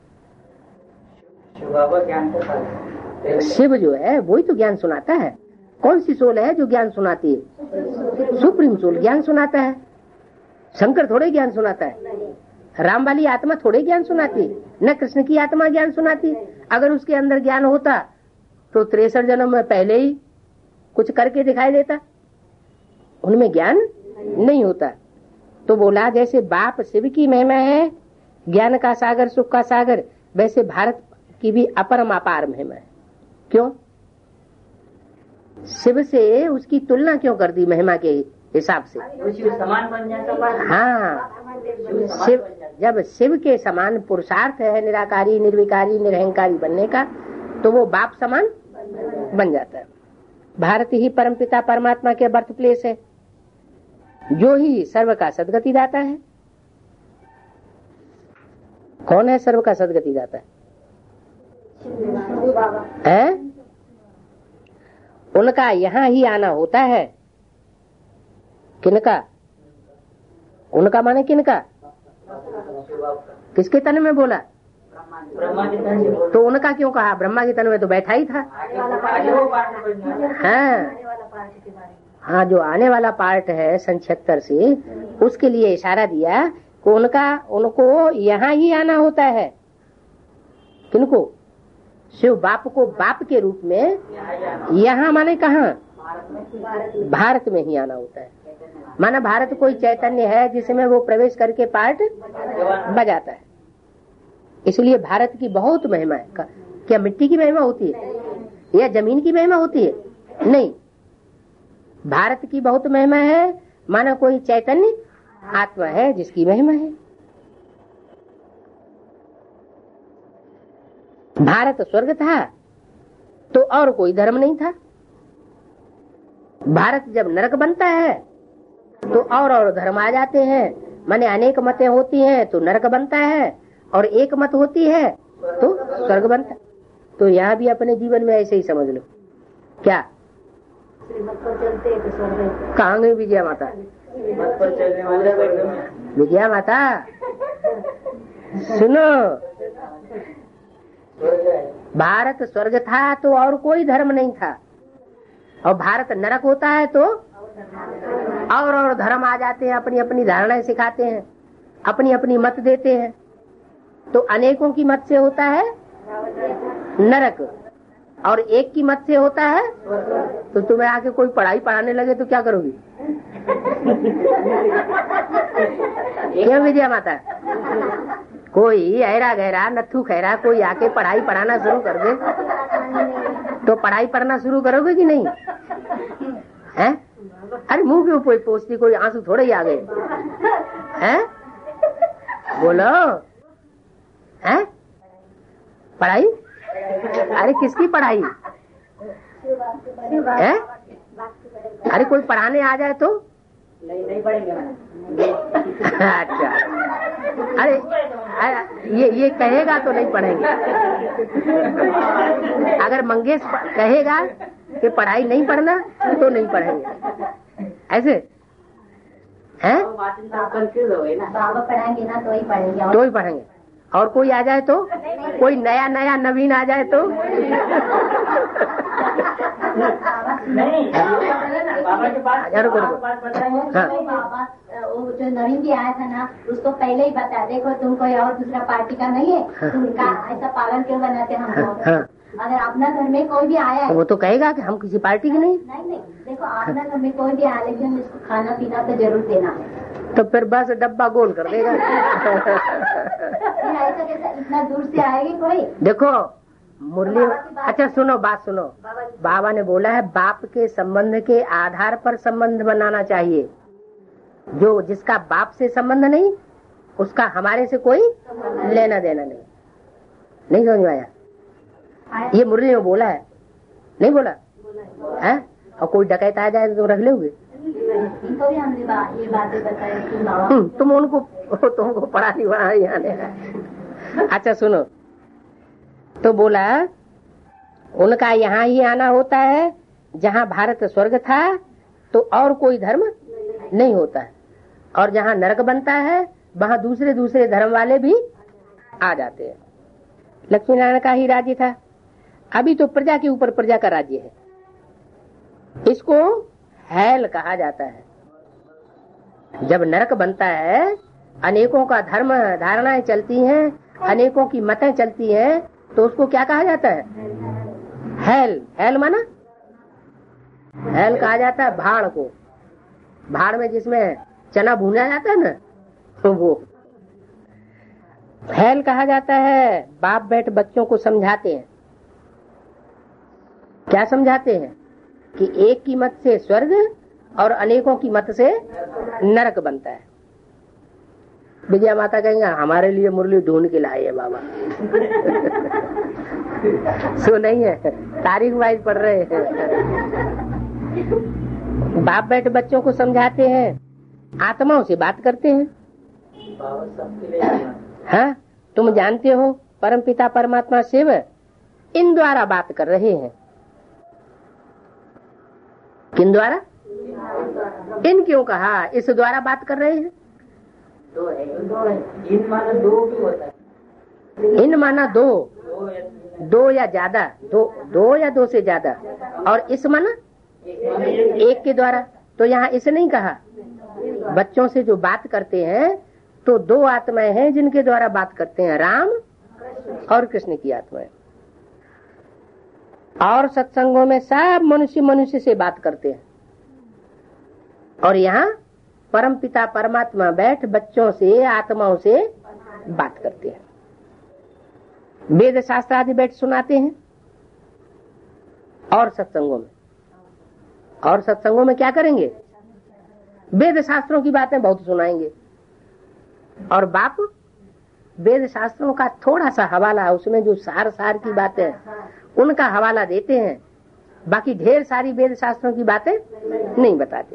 Speaker 2: ज्ञान का सागर
Speaker 1: शिव जो है वही तो ज्ञान सुनाता है। कौन सी सोल है जो ज्ञान सुनाती है? सुप्रीम सोल ज्ञान सुनाता है। शंकर थोड़े ज्ञान सुनाता है। राम वाली आत्मा थोड़े ज्ञान सुनाती है, न कृष्ण की आत्मा ज्ञान सुनाती। अगर उसके अंदर ज्ञान होता तो तिरसठ जन्म में पहले ही कुछ करके दिखाई देता। उनमें ज्ञान नहीं होता। तो बोला जैसे बाप शिव की महिमा है ज्ञान का सागर, सुख का सागर, वैसे भारत की भी अपरम अपार महिमा है। क्यों? शिव से उसकी तुलना क्यों कर दी महिमा के हिसाब से?
Speaker 2: समान बन जाता।
Speaker 1: हाँ, शिव जब शिव के समान पुरुषार्थ है निराकारी, निर्विकारी, निरहंकारी बनने का, तो वो बाप समान बन जाता है। भारत ही परमपिता परमात्मा के बर्थ प्लेस है, जो ही सर्व का सदगति दाता है। कौन है सर्व का सदगति दाता है? है? उनका यहाँ ही आना होता है। किनका? उनका माने किनका? किसके तन में बोला? तो उनका क्यों कहा? ब्रह्मा के तन में तो बैठा ही था। हाँ हाँ, जो आने वाला पार्ट है सन छिहत्तर से, उसके लिए इशारा दिया कि उनका उनको यहाँ ही आना होता है। किनको? शिव बाप को बाप के रूप में यहाँ माने कहाँ? भारत में ही आना होता है। माना भारत कोई चैतन्य है जिसमें वो प्रवेश करके पार्ट बजाता है। इसलिए भारत की बहुत महिमा है। क्या मिट्टी की महिमा होती है या जमीन की महिमा होती है? नहीं, भारत की बहुत महिमा है। माना कोई चैतन्य आत्मा है जिसकी महिमा है। भारत स्वर्ग था तो और कोई धर्म नहीं था। भारत जब नरक बनता है तो और और धर्म आ जाते हैं। माने अनेक मतें होती हैं तो नरक बनता है, और एक मत होती है तो स्वर्ग बनता है। तो यहाँ भी अपने जीवन में ऐसे ही समझ लो। क्या कहाँ गई विजया माता? विजया माता सुनो, भारत स्वर्ग था तो और कोई धर्म नहीं था, और भारत नरक होता है तो और और धर्म आ जाते हैं। अपनी अपनी धारणाएं सिखाते हैं, अपनी अपनी मत देते हैं। तो अनेकों की मत से होता है नरक, और एक की मत से होता है। तो तुम्हें आके कोई पढ़ाई पढ़ाने लगे तो क्या करोगी? क्या विजया माता? कोई ऐरा गहरा नथु खैरा कोई आके पढ़ाई पढ़ाना शुरू कर दे तो पढ़ाई पढ़ना शुरू करोगे कि नहीं? हैं? अरे मुंह क्यों पोई पोछती? कोई आंसू थोड़े ही आ गए हैं? बोलो हैं? पढ़ाई? अरे किसकी पढ़ाई है? अरे कोई पढ़ाने आ जाए तो
Speaker 2: नहीं नहीं पढ़ेंगे।
Speaker 1: अच्छा, अरे, अरे ये ये कहेगा तो नहीं पढ़ेंगे। अगर मंगेश कहेगा कि पढ़ाई नहीं पढ़ना तो नहीं पढ़ेंगे। ऐसे हैं?
Speaker 3: कंफ्यूज हो गए ना। बाबा पढ़ाएंगे ना तो ही पढ़ेंगे।
Speaker 1: तो ही पढ़ेंगे। और कोई आ जाए तो, कोई नया नया नवीन आ जाए तो
Speaker 2: नहीं, बाबा के पास
Speaker 1: हाँ,
Speaker 3: बाबा वो जो नवीन भी आया था ना, उसको पहले ही बता, देखो तुम कोई और दूसरा पार्टी का नहीं है, तुम इनका ऐसा पागल क्यों बनाते हमको?
Speaker 1: हाँ।
Speaker 3: अगर अपना घर में कोई भी आया है
Speaker 1: वो तो कहेगा कि हम किसी पार्टी के नहीं।
Speaker 3: नहीं नहीं, देखो अपना घर में कोई भी आया, लेकिन इसको खाना पीना तो जरूर देना है।
Speaker 1: तो फिर बस डब्बा गोल कर देगा।
Speaker 3: ऐसा कैसा इतना दूर से आएगी कोई?
Speaker 1: देखो मुरली, अच्छा सुनो, बात सुनो। बाबा ने बोला है बाप के संबंध के आधार पर संबंध बनाना चाहिए। जो जिसका बाप से संबंध नहीं उसका हमारे से कोई लेना देना नहीं। नहीं समझ में आया? ये मुरली में बोला है, नहीं बोला है? और कोई डकैत आ जाए तो तुम रख लोगे?
Speaker 3: इनको भी हमने बा, ये बातें बताई।
Speaker 1: तुम उनको तुमको पढ़ा नहीं पढ़ा नहीं आने। अच्छा सुनो, तो बोला उनका यहाँ ही आना होता है, जहाँ भारत स्वर्ग था तो और कोई धर्म नहीं होता है, और जहाँ नरक बनता है वहाँ दूसरे दूसरे धर्म वाले भी आ जाते हैं। लक्ष्मी नारायण का ही राज्य था, अभी तो प्रजा के ऊपर प्रजा का राज्य है। इसको हैल कहा जाता है। जब नरक बनता है, अनेकों का धर्म धारणाएं चलती हैं, अनेकों की मतें चलती हैं, तो उसको क्या कहा जाता है? हैल। हैल माना हैल कहा जाता है भाड़ को। भाड़ में जिसमें चना भूना जाता है ना, तो वो हैल कहा जाता है। बाप बैठ बच्चों को समझाते हैं। क्या समझाते हैं? कि एक की मत से स्वर्ग और अनेकों की मत से नरक बनता है। विजया माता कहेंगे हमारे लिए मुरली ढूंढ के लाए है बाबा। सो नहीं है, तारीख वाइज पढ़ रहे हैं। बाप बैठ बच्चों को समझाते हैं, आत्माओं से बात करते हैं। हाँ, तुम जानते हो परमपिता परमात्मा शिव इन द्वारा बात कर रहे हैं। किन द्वारा? इन क्यों कहा? इस द्वारा बात कर रहे हैं।
Speaker 2: दो है, दो है। इन माना दो भी होता है।
Speaker 1: इन माना दो, दो या ज्यादा, दो दो या दो से ज्यादा, और इस माना एक के द्वारा। तो यहाँ इसे नहीं कहा। बच्चों से जो बात करते हैं तो दो आत्माएं हैं जिनके द्वारा बात करते हैं, राम और कृष्ण की आत्माएं। और सत्संगों में सब मनुष्य मनुष्य से बात करते हैं, और यहाँ परम पिता परमात्मा बैठ बच्चों से आत्माओं से बात करते हैं। वेद शास्त्र आदि बैठ सुनाते हैं। और सत्संगों में और सत्संगों में क्या करेंगे? वेद शास्त्रों की बातें बहुत सुनाएंगे, और बाप वेद शास्त्रों का थोड़ा सा हवाला, उसमें जो सार सार की बातें उनका हवाला देते हैं, बाकी ढेर सारी वेद शास्त्रों की बातें नहीं बताते।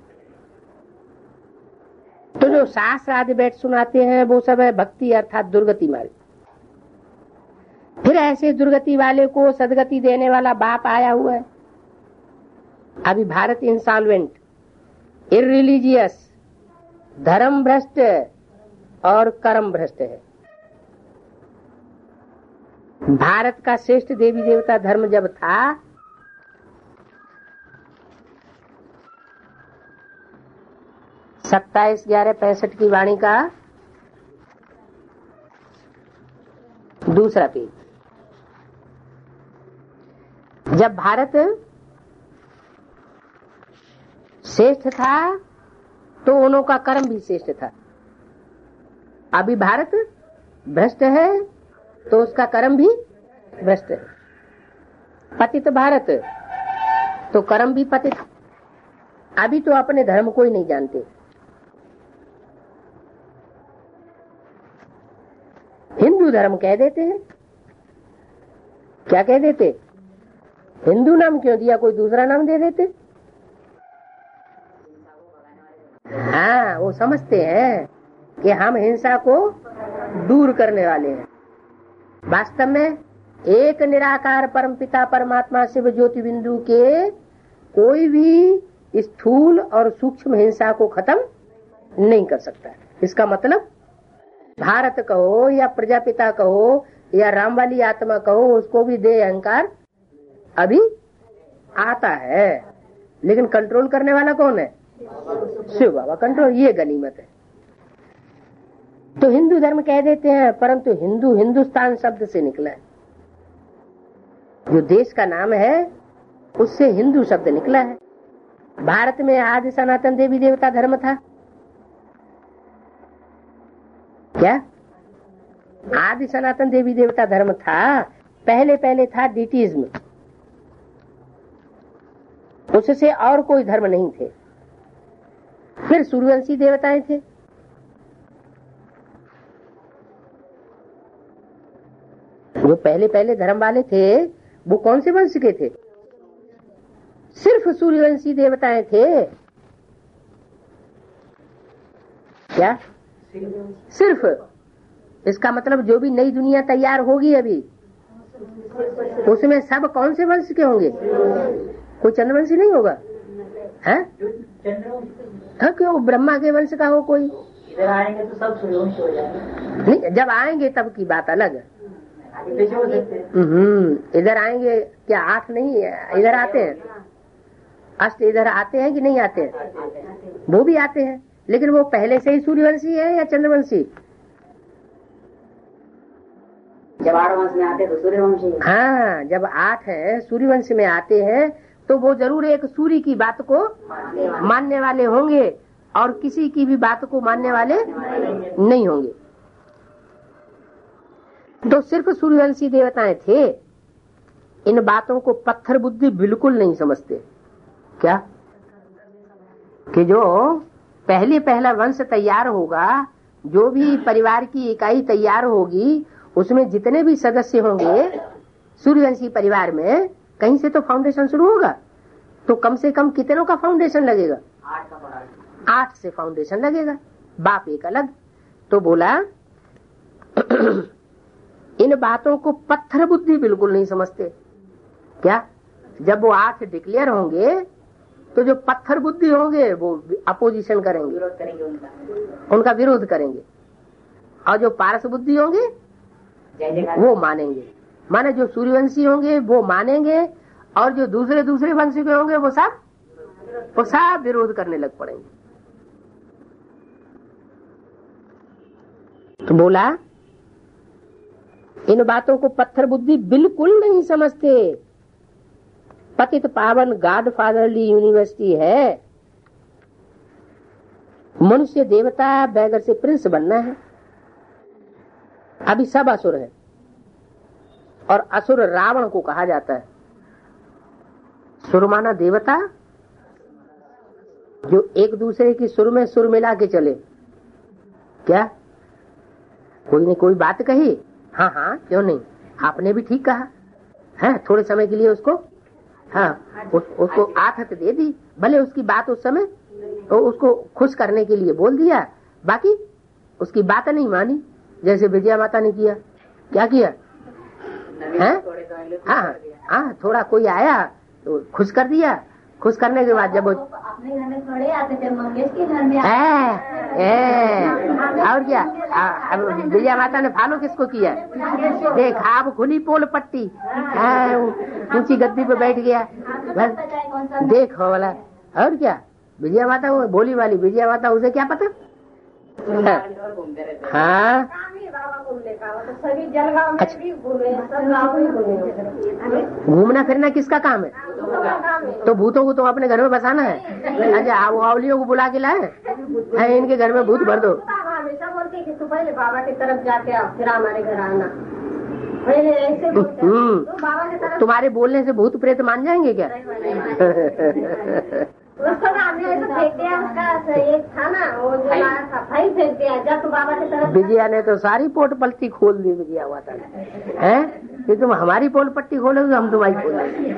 Speaker 1: तो जो शास्त्र आदि बैठ सुनाते हैं वो सब है भक्ति अर्थात दुर्गति मार्ग। फिर ऐसे दुर्गति वाले को सदगति देने वाला बाप आया हुआ है। अभी भारत इंसॉल्वेंट, इररिलीजियस, धर्म भ्रष्ट और कर्म भ्रष्ट है। भारत का श्रेष्ठ देवी देवता धर्म जब था, सत्ताईस ग्यारह पैंसठ की वाणी का दूसरा पेज। जब भारत श्रेष्ठ था तो उन्हों का कर्म भी श्रेष्ठ था। अभी भारत भ्रष्ट है तो उसका कर्म भी भ्रष्ट है। पतित भारत तो कर्म भी पतित। अभी तो अपने धर्म को ही नहीं जानते। हिंदू धर्म कह देते हैं। क्या कह देते? हिंदू नाम क्यों दिया, कोई दूसरा नाम दे देते। हाँ, वो समझते हैं कि हम हिंसा को दूर करने वाले हैं। वास्तव में एक निराकार परमपिता परमात्मा शिव ज्योति बिंदु के कोई भी स्थूल और सूक्ष्म हिंसा को खत्म नहीं कर सकता। इसका मतलब भारत कहो या प्रजापिता कहो या राम वाली आत्मा कहो, उसको भी देह अहंकार अभी आता है, लेकिन कंट्रोल करने वाला कौन है? शिव बाबा कंट्रोल। ये गनीमत है। तो हिंदू धर्म कह देते हैं, परंतु हिंदू हिंदुस्तान शब्द से निकला है। जो देश का नाम है उससे हिंदू शब्द निकला है। भारत में आदि सनातन देवी देवता धर्म था। क्या आदि सनातन देवी देवता धर्म था? पहले पहले था डीटीज्म, उससे और कोई धर्म नहीं थे। फिर सूर्यवंशी देवताएं थे। वो पहले पहले धर्म वाले थे, वो कौन से वंश के थे? सिर्फ सूर्यवंशी देवताएं थे। क्या? सिर्फ। इसका मतलब जो भी नई दुनिया तैयार होगी अभी, उसमें सब कौन से वंश के होंगे? कोई चंद्रवंशी नहीं होगा, है? हाँ, क्यों? ब्रह्मा के वंश का हो कोई?
Speaker 2: इधर आएंगे तो सब सूर्यवंशी हो जाएंगे।
Speaker 1: नहीं, जब आएंगे तब की बात अलग है। हम्म, इधर आएंगे क्या? आठ नहीं इधर आते हैं, अष्ट इधर आते हैं कि नहीं आते हैं? वो भी आते हैं, लेकिन वो पहले से ही सूर्यवंशी है या चंद्रवंशी?
Speaker 2: जब आठ वंश में आते हैं तो सूर्यवंशी।
Speaker 1: हाँ, जब आठ है सूर्यवंश में आते हैं तो वो जरूर एक सूर्य की बात को मानने वाले होंगे और किसी की भी बात को मानने वाले नहीं होंगे। तो सिर्फ सूर्यवंशी देवताएं थे। इन बातों को पत्थर बुद्धि बिल्कुल नहीं समझते। क्या? कि जो पहले पहला वंश तैयार होगा, जो भी परिवार की इकाई तैयार होगी, उसमें जितने भी सदस्य होंगे सूर्यवंशी परिवार में, कहीं से तो फाउंडेशन शुरू होगा। तो कम से कम कितनों का फाउंडेशन लगेगा?
Speaker 2: आठ का
Speaker 1: आठ से फाउंडेशन लगेगा, बाप एक अलग। तो बोला इन बातों को पत्थर बुद्धि बिल्कुल नहीं समझते। क्या? जब वो आठ डिक्लेयर होंगे तो जो पत्थर बुद्धि होंगे वो अपोजिशन करेंगे,
Speaker 2: विरोध करेंगे, उनका
Speaker 1: उनका विरोध करेंगे। और जो पारस बुद्धि होंगे वो मानेंगे। माने जो सूर्यवंशी होंगे वो मानेंगे, और जो दूसरे दूसरे वंश के होंगे वो सब वो सब विरोध करने लग पड़ेंगे। तो बोला इन बातों को पत्थर बुद्धि बिल्कुल नहीं समझते। पतित पावन गॉड फादरली यूनिवर्सिटी है। मनुष्य देवता बैगर से प्रिंस बनना है। अभी सब असुर है, और असुर रावण को कहा जाता है। सुर माना देवता, जो एक दूसरे की सुर में सुर मिला के चले। क्या? कोई ने कोई बात कही, हाँ हाँ क्यों नहीं, आपने भी ठीक कहा है। थोड़े समय के लिए उसको हाँ उस, उसको आठत दे दी, भले उसकी बात उस समय तो उसको खुश करने के लिए बोल दिया, बाकी उसकी बात नहीं मानी। जैसे विजया माता ने किया। क्या किया है? हाँ हाँ, थोड़ा कोई आया तो खुश कर दिया। खुश करने के बाद जब वो
Speaker 3: अपने घर में थोड़े आते थे, मंगेश के घर में
Speaker 1: ए, ए, और क्या? अब विजया माता ने फॉलो किसको किया? देख, आप खुली पोल पट्टी, ऊंची गद्दी पे बैठ गया, बस देख वाला। और क्या? विजया माता वो बोली वाली विजया माता, उसे क्या पता? हाँ,
Speaker 3: सभी जलगांव में भी घूमे, सब गाँव में घूमे।
Speaker 1: घूमना फिरना किसका काम है? तो भूतों को तो अपने घर में बसाना है। अच्छा, वो आवलियों को बुला के लाए हैं, इनके घर में भूत भर दो।
Speaker 3: हमेशा बोलते कि तू पहले बाबा की तरफ जाके आओ, फिर हमारे घर आना। पहले ऐसे बोलते हैं, तो बाबा की तरफ।
Speaker 1: तुम्हारे बोलने से भूत प्रेत मान जाएंगे क्या?
Speaker 3: उसको ना हमने ऐसे फेंक दिया, उसका एक था ना वो जो लाया था, भाई फेंक दिया। जब तो बाबा की तरफ
Speaker 1: विजया ने तो सारी पोट पट्टी खोल दी। विजया हुआ था है कि तुम हमारी पोल पट्टी खोलोगे, हम तुम्हारी खोलेंगे।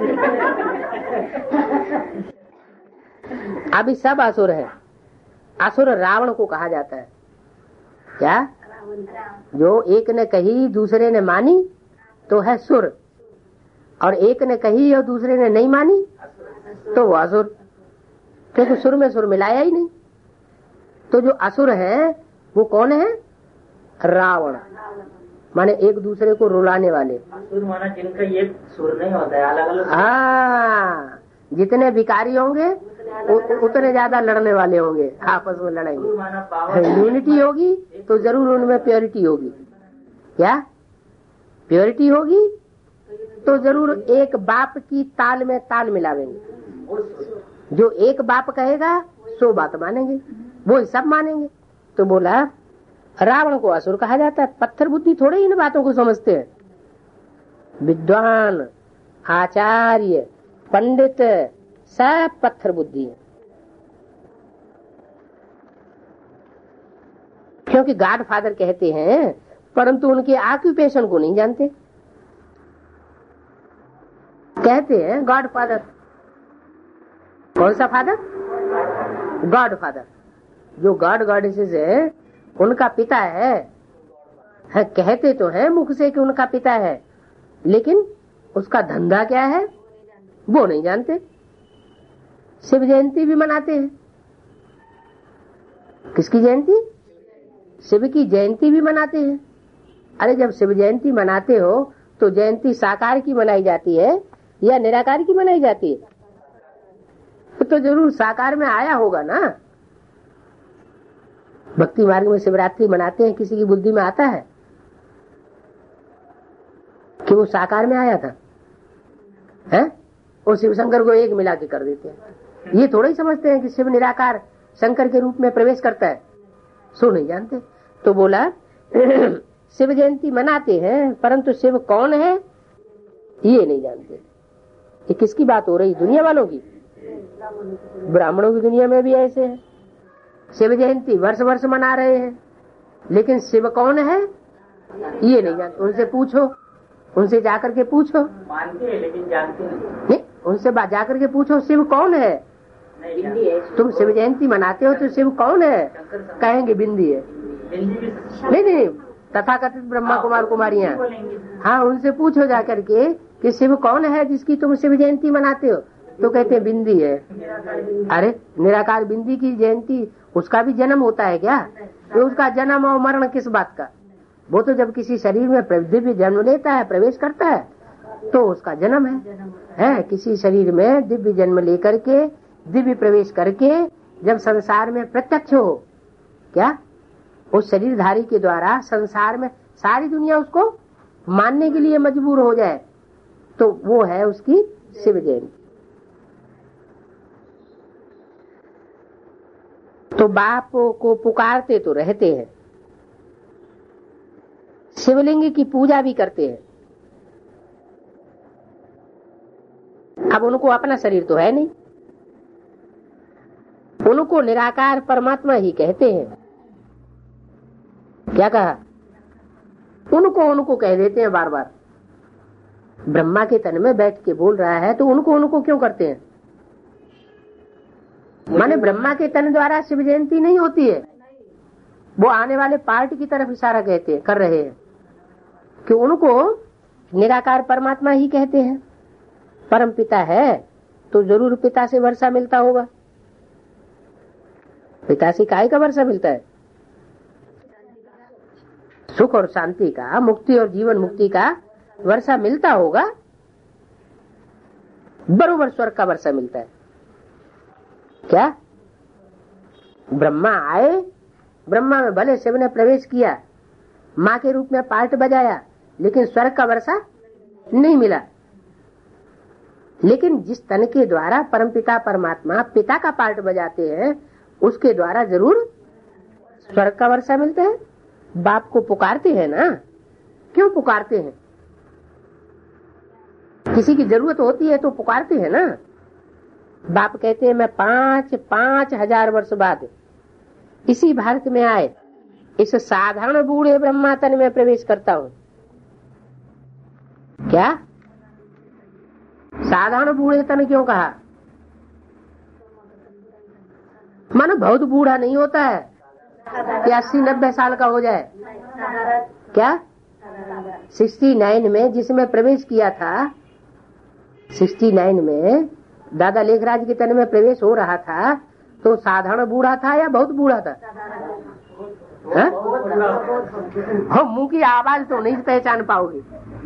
Speaker 1: अभी सब असुर है। असुर रावण को कहा जाता है। क्या? जो एक ने कही दूसरे ने मानी तो है सुर, और एक ने कही और दूसरे ने नहीं मानी तो वो असुर, क्योंकि सुर में सुर मिलाया ही नहीं। तो जो असुर है वो कौन है? रावण, माने एक दूसरे को रुलाने वाले।
Speaker 2: असुर माना जिनका ये सुर नहीं होता है, अलग अलग।
Speaker 1: हाँ, जितने भिखारी होंगे उतने ज्यादा लड़ने वाले होंगे, आपस में लड़ेंगे। यूनिटी होगी तो जरूर उनमें प्योरिटी होगी। क्या? प्योरिटी होगी तो जरूर एक बाप की ताल में ताल मिलावेंगे। जो एक बाप कहेगा सो बात मानेंगे, वो सब मानेंगे। तो बोला रावण को असुर कहा जाता है। पत्थर बुद्धि थोड़े इन बातों को समझते हैं। विद्वान, आचार्य, पंडित सब पत्थर बुद्धि है, क्योंकि गॉड फादर कहते हैं, परंतु उनके ऑक्यूपेशन को नहीं जानते। कहते हैं गॉड फादर। कौन सा फादर? God father. जो गॉड गॉडेसेस है उनका पिता है, है कहते तो है मुख से कि उनका पिता है, लेकिन उसका धंधा क्या है वो नहीं जानते। शिव जयंती भी मनाते हैं। किसकी जयंती? शिव की जयंती भी मनाते हैं। अरे जब शिव जयंती मनाते हो तो जयंती साकार की मनाई जाती है या निराकार की मनाई जाती है? तो जरूर साकार में आया होगा ना। भक्ति मार्ग में शिवरात्रि मनाते हैं, किसी की बुद्धि में आता है कि वो साकार में आया था, हैं? और शिव शंकर को एक मिला के कर देते हैं। ये थोड़ा ही समझते हैं कि शिव निराकार शंकर के रूप में प्रवेश करता है, सो नहीं जानते। तो बोला शिव जयंती मनाते हैं परंतु शिव कौन है ये नहीं जानते। ये किसकी बात हो रही? दुनिया वालों की? ब्राह्मणों की दुनिया में भी ऐसे है। शिव जयंती वर्ष वर्ष मना रहे हैं, लेकिन शिव कौन है ये नहीं जानते। उनसे पूछो, उनसे जाकर के पूछो।
Speaker 2: मानते हैं लेकिन जानते नहीं।
Speaker 1: नहीं, उनसे जाकर के पूछो शिव कौन है।
Speaker 2: बिंदी है।
Speaker 1: तुम शिव जयंती मनाते हो तो शिव कौन है? कहेंगे बिंदी है। नहीं नहीं, तथाकथित ब्रह्मा कुमार कुमारियां, हाँ उनसे पूछो जाकर के कि शिव कौन है जिसकी तुम शिव जयंती मनाते हो, तो कहते हैं बिंदी है। अरे निराकार बिंदी की जयंती, उसका भी जन्म होता है क्या? तो उसका जन्म और मरण किस बात का? वो तो जब किसी शरीर में दिव्य जन्म लेता है, प्रवेश करता है, तो उसका जन्म है, है? किसी शरीर में दिव्य जन्म लेकर के दिव्य प्रवेश करके जब संसार में प्रत्यक्ष हो, क्या उस शरीरधारी के द्वारा संसार में सारी दुनिया उसको मानने के लिए मजबूर हो जाए, तो वो है उसकी शिव जयंती। तो बाप को पुकारते तो रहते हैं, शिवलिंग की पूजा भी करते हैं। अब उनको अपना शरीर तो है नहीं, उनको निराकार परमात्मा ही कहते हैं। क्या कहा? उनको उनको कह देते हैं बार बार। ब्रह्मा के तन में बैठ के बोल रहा है तो उनको उनको क्यों करते हैं? माने ब्रह्मा के तन द्वारा शिव जयंती नहीं होती है, वो आने वाले पार्ट की तरफ इशारा कहते हैं, कर रहे हैं कि उनको निराकार परमात्मा ही कहते हैं। परम पिता है तो जरूर पिता से वर्षा मिलता होगा। पिता से काय का वर्षा मिलता है? सुख और शांति का, मुक्ति और जीवन मुक्ति का वर्षा मिलता होगा। बरोबर स्वर्ग का वर्षा मिलता है। क्या ब्रह्मा आए, ब्रह्मा में भले शिव ने प्रवेश किया, माँ के रूप में पार्ट बजाया, लेकिन स्वर्ग का वर्षा नहीं मिला। लेकिन जिस तन के द्वारा परमपिता परमात्मा पिता का पार्ट बजाते हैं, उसके द्वारा जरूर स्वर्ग का वर्षा मिलता है। बाप को पुकारते हैं ना, क्यों पुकारते हैं? किसी की जरूरत होती है तो पुकारते हैं ना। बाप कहते हैं मैं पांच पांच हजार वर्ष बाद इसी भारत में आए इस साधारण बूढ़े ब्रह्मा तन में प्रवेश करता हूँ। क्या साधारण बूढ़े तन क्यों कहा? मानो बहुत बूढ़ा नहीं होता है कि अस्सी नब्बे साल का हो जाए। क्या सिक्सटी नाइन में जिसमें प्रवेश किया था, सिक्सटी नाइन में दादा लेखराज के तन में प्रवेश हो रहा था, तो साधारण बूढ़ा था या बहुत बूढ़ा था? हम मुंह की आवाज तो नहीं पहचान पाओगे।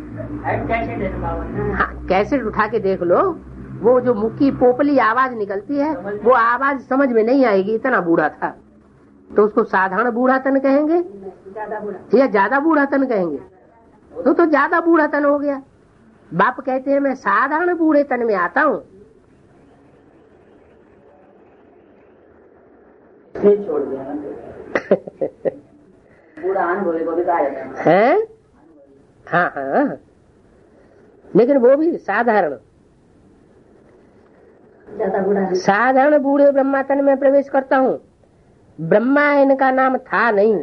Speaker 1: हाँ, कैसेट उठा के देख लो, वो जो मुंह की पोपली आवाज निकलती है वो आवाज समझ में नहीं आएगी, इतना बूढ़ा था। तो उसको साधारण बूढ़ा तन कहेंगे या ज्यादा बूढ़ा तन कहेंगे? तो तो ज्यादा बूढ़ा तन हो गया। बाप कहते हैं मैं साधारण बूढ़े तन में आता हूँ।
Speaker 2: छोड़ दिया ना बूढ़ा अनुभव को भी कहा जाता
Speaker 1: है। हाँ हाँ, लेकिन वो भी साधारण साधारण बूढ़े ब्रह्मा तन में प्रवेश करता हूँ। ब्रह्मा इनका नाम था नहीं।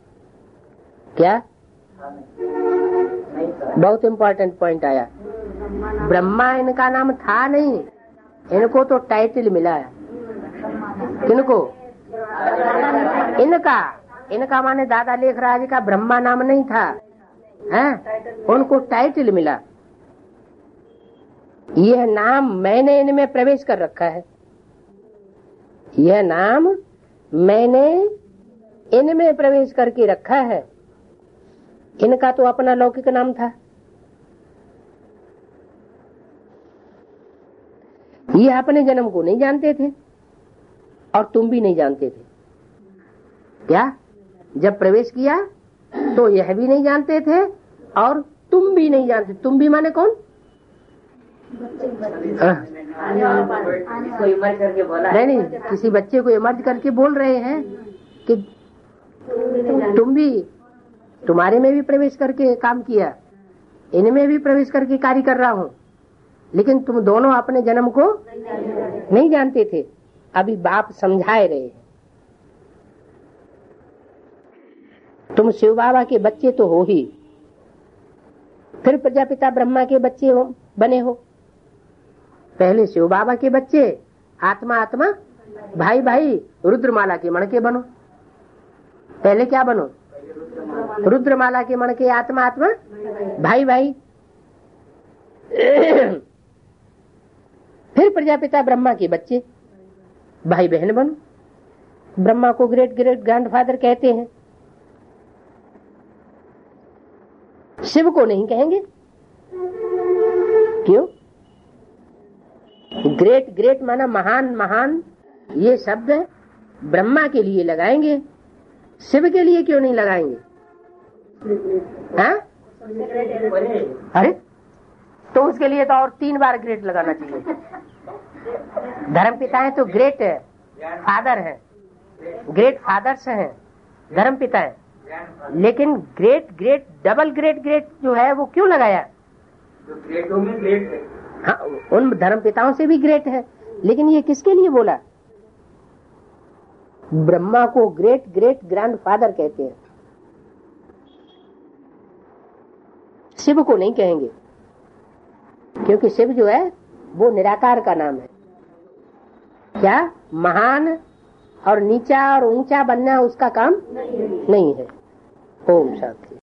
Speaker 1: क्या? बहुत इम्पोर्टेंट पॉइंट आया। ब्रह्मा इनका नाम था नहीं, इनको तो टाइटल मिला है। किनको? इनका इनका माने दादा लेखराज का ब्रह्मा नाम नहीं था, हैं? उनको टाइटल मिला। यह नाम मैंने इनमें प्रवेश कर रखा है, यह नाम मैंने इनमें प्रवेश करके रखा है। इनका तो अपना लौकिक नाम था। ये अपने जन्म को नहीं जानते थे और तुम भी नहीं जानते थे। क्या? जब प्रवेश किया तो यह भी नहीं जानते थे और तुम भी नहीं जानते। तुम भी माने कौन?
Speaker 2: कोई इमर्ज करके बोला?
Speaker 1: नहीं नहीं, किसी बच्चे को इमर्ज करके बोल रहे हैं कि तुम भी, तुम्हारे में भी प्रवेश करके काम किया, इनमें भी प्रवेश करके कार्य कर रहा हूँ, लेकिन तुम दोनों अपने जन्म को नहीं जानते थे। अभी बाप समझाए रहे हैं। तुम शिव बाबा के बच्चे तो हो ही, फिर प्रजापिता ब्रह्मा के बच्चे हो बने हो। पहले शिव बाबा के बच्चे, आत्मा आत्मा, भाई भाई, रुद्रमाला के मण के बनो। पहले क्या बनो? रुद्रमाला के मण के आत्मा आत्मा, भाई भाई। फिर प्रजापिता ब्रह्मा के बच्चे, भाई बहन बनो। ब्रह्मा को ग्रेट ग्रेट ग्रैंडफादर कहते हैं, शिव को नहीं कहेंगे। क्यों? ग्रेट ग्रेट माना महान महान, ये शब्द ब्रह्मा के लिए लगाएंगे, शिव के लिए क्यों नहीं लगाएंगे? हाँ? अरे तो उसके लिए तो और तीन बार ग्रेट लगाना चाहिए। धर्म पिता है तो ग्रेट है, फादर है, ग्रेट फादर्स हैं, धर्म पिता है। लेकिन great great double great great जो है वो क्यों लगाया?
Speaker 2: जो ग्रेटों में ग्रेट है।
Speaker 1: हाँ, उन धर्म पिताओं से भी ग्रेट है, लेकिन ये किसके लिए बोला? ब्रह्मा को ग्रेट ग्रेट ग्रैंडफादर कहते हैं, शिव को नहीं कहेंगे, क्योंकि शिव जो है वो निराकार का नाम है। क्या? महान और नीचा और ऊंचा बनना उसका काम नहीं है। ओम शांति।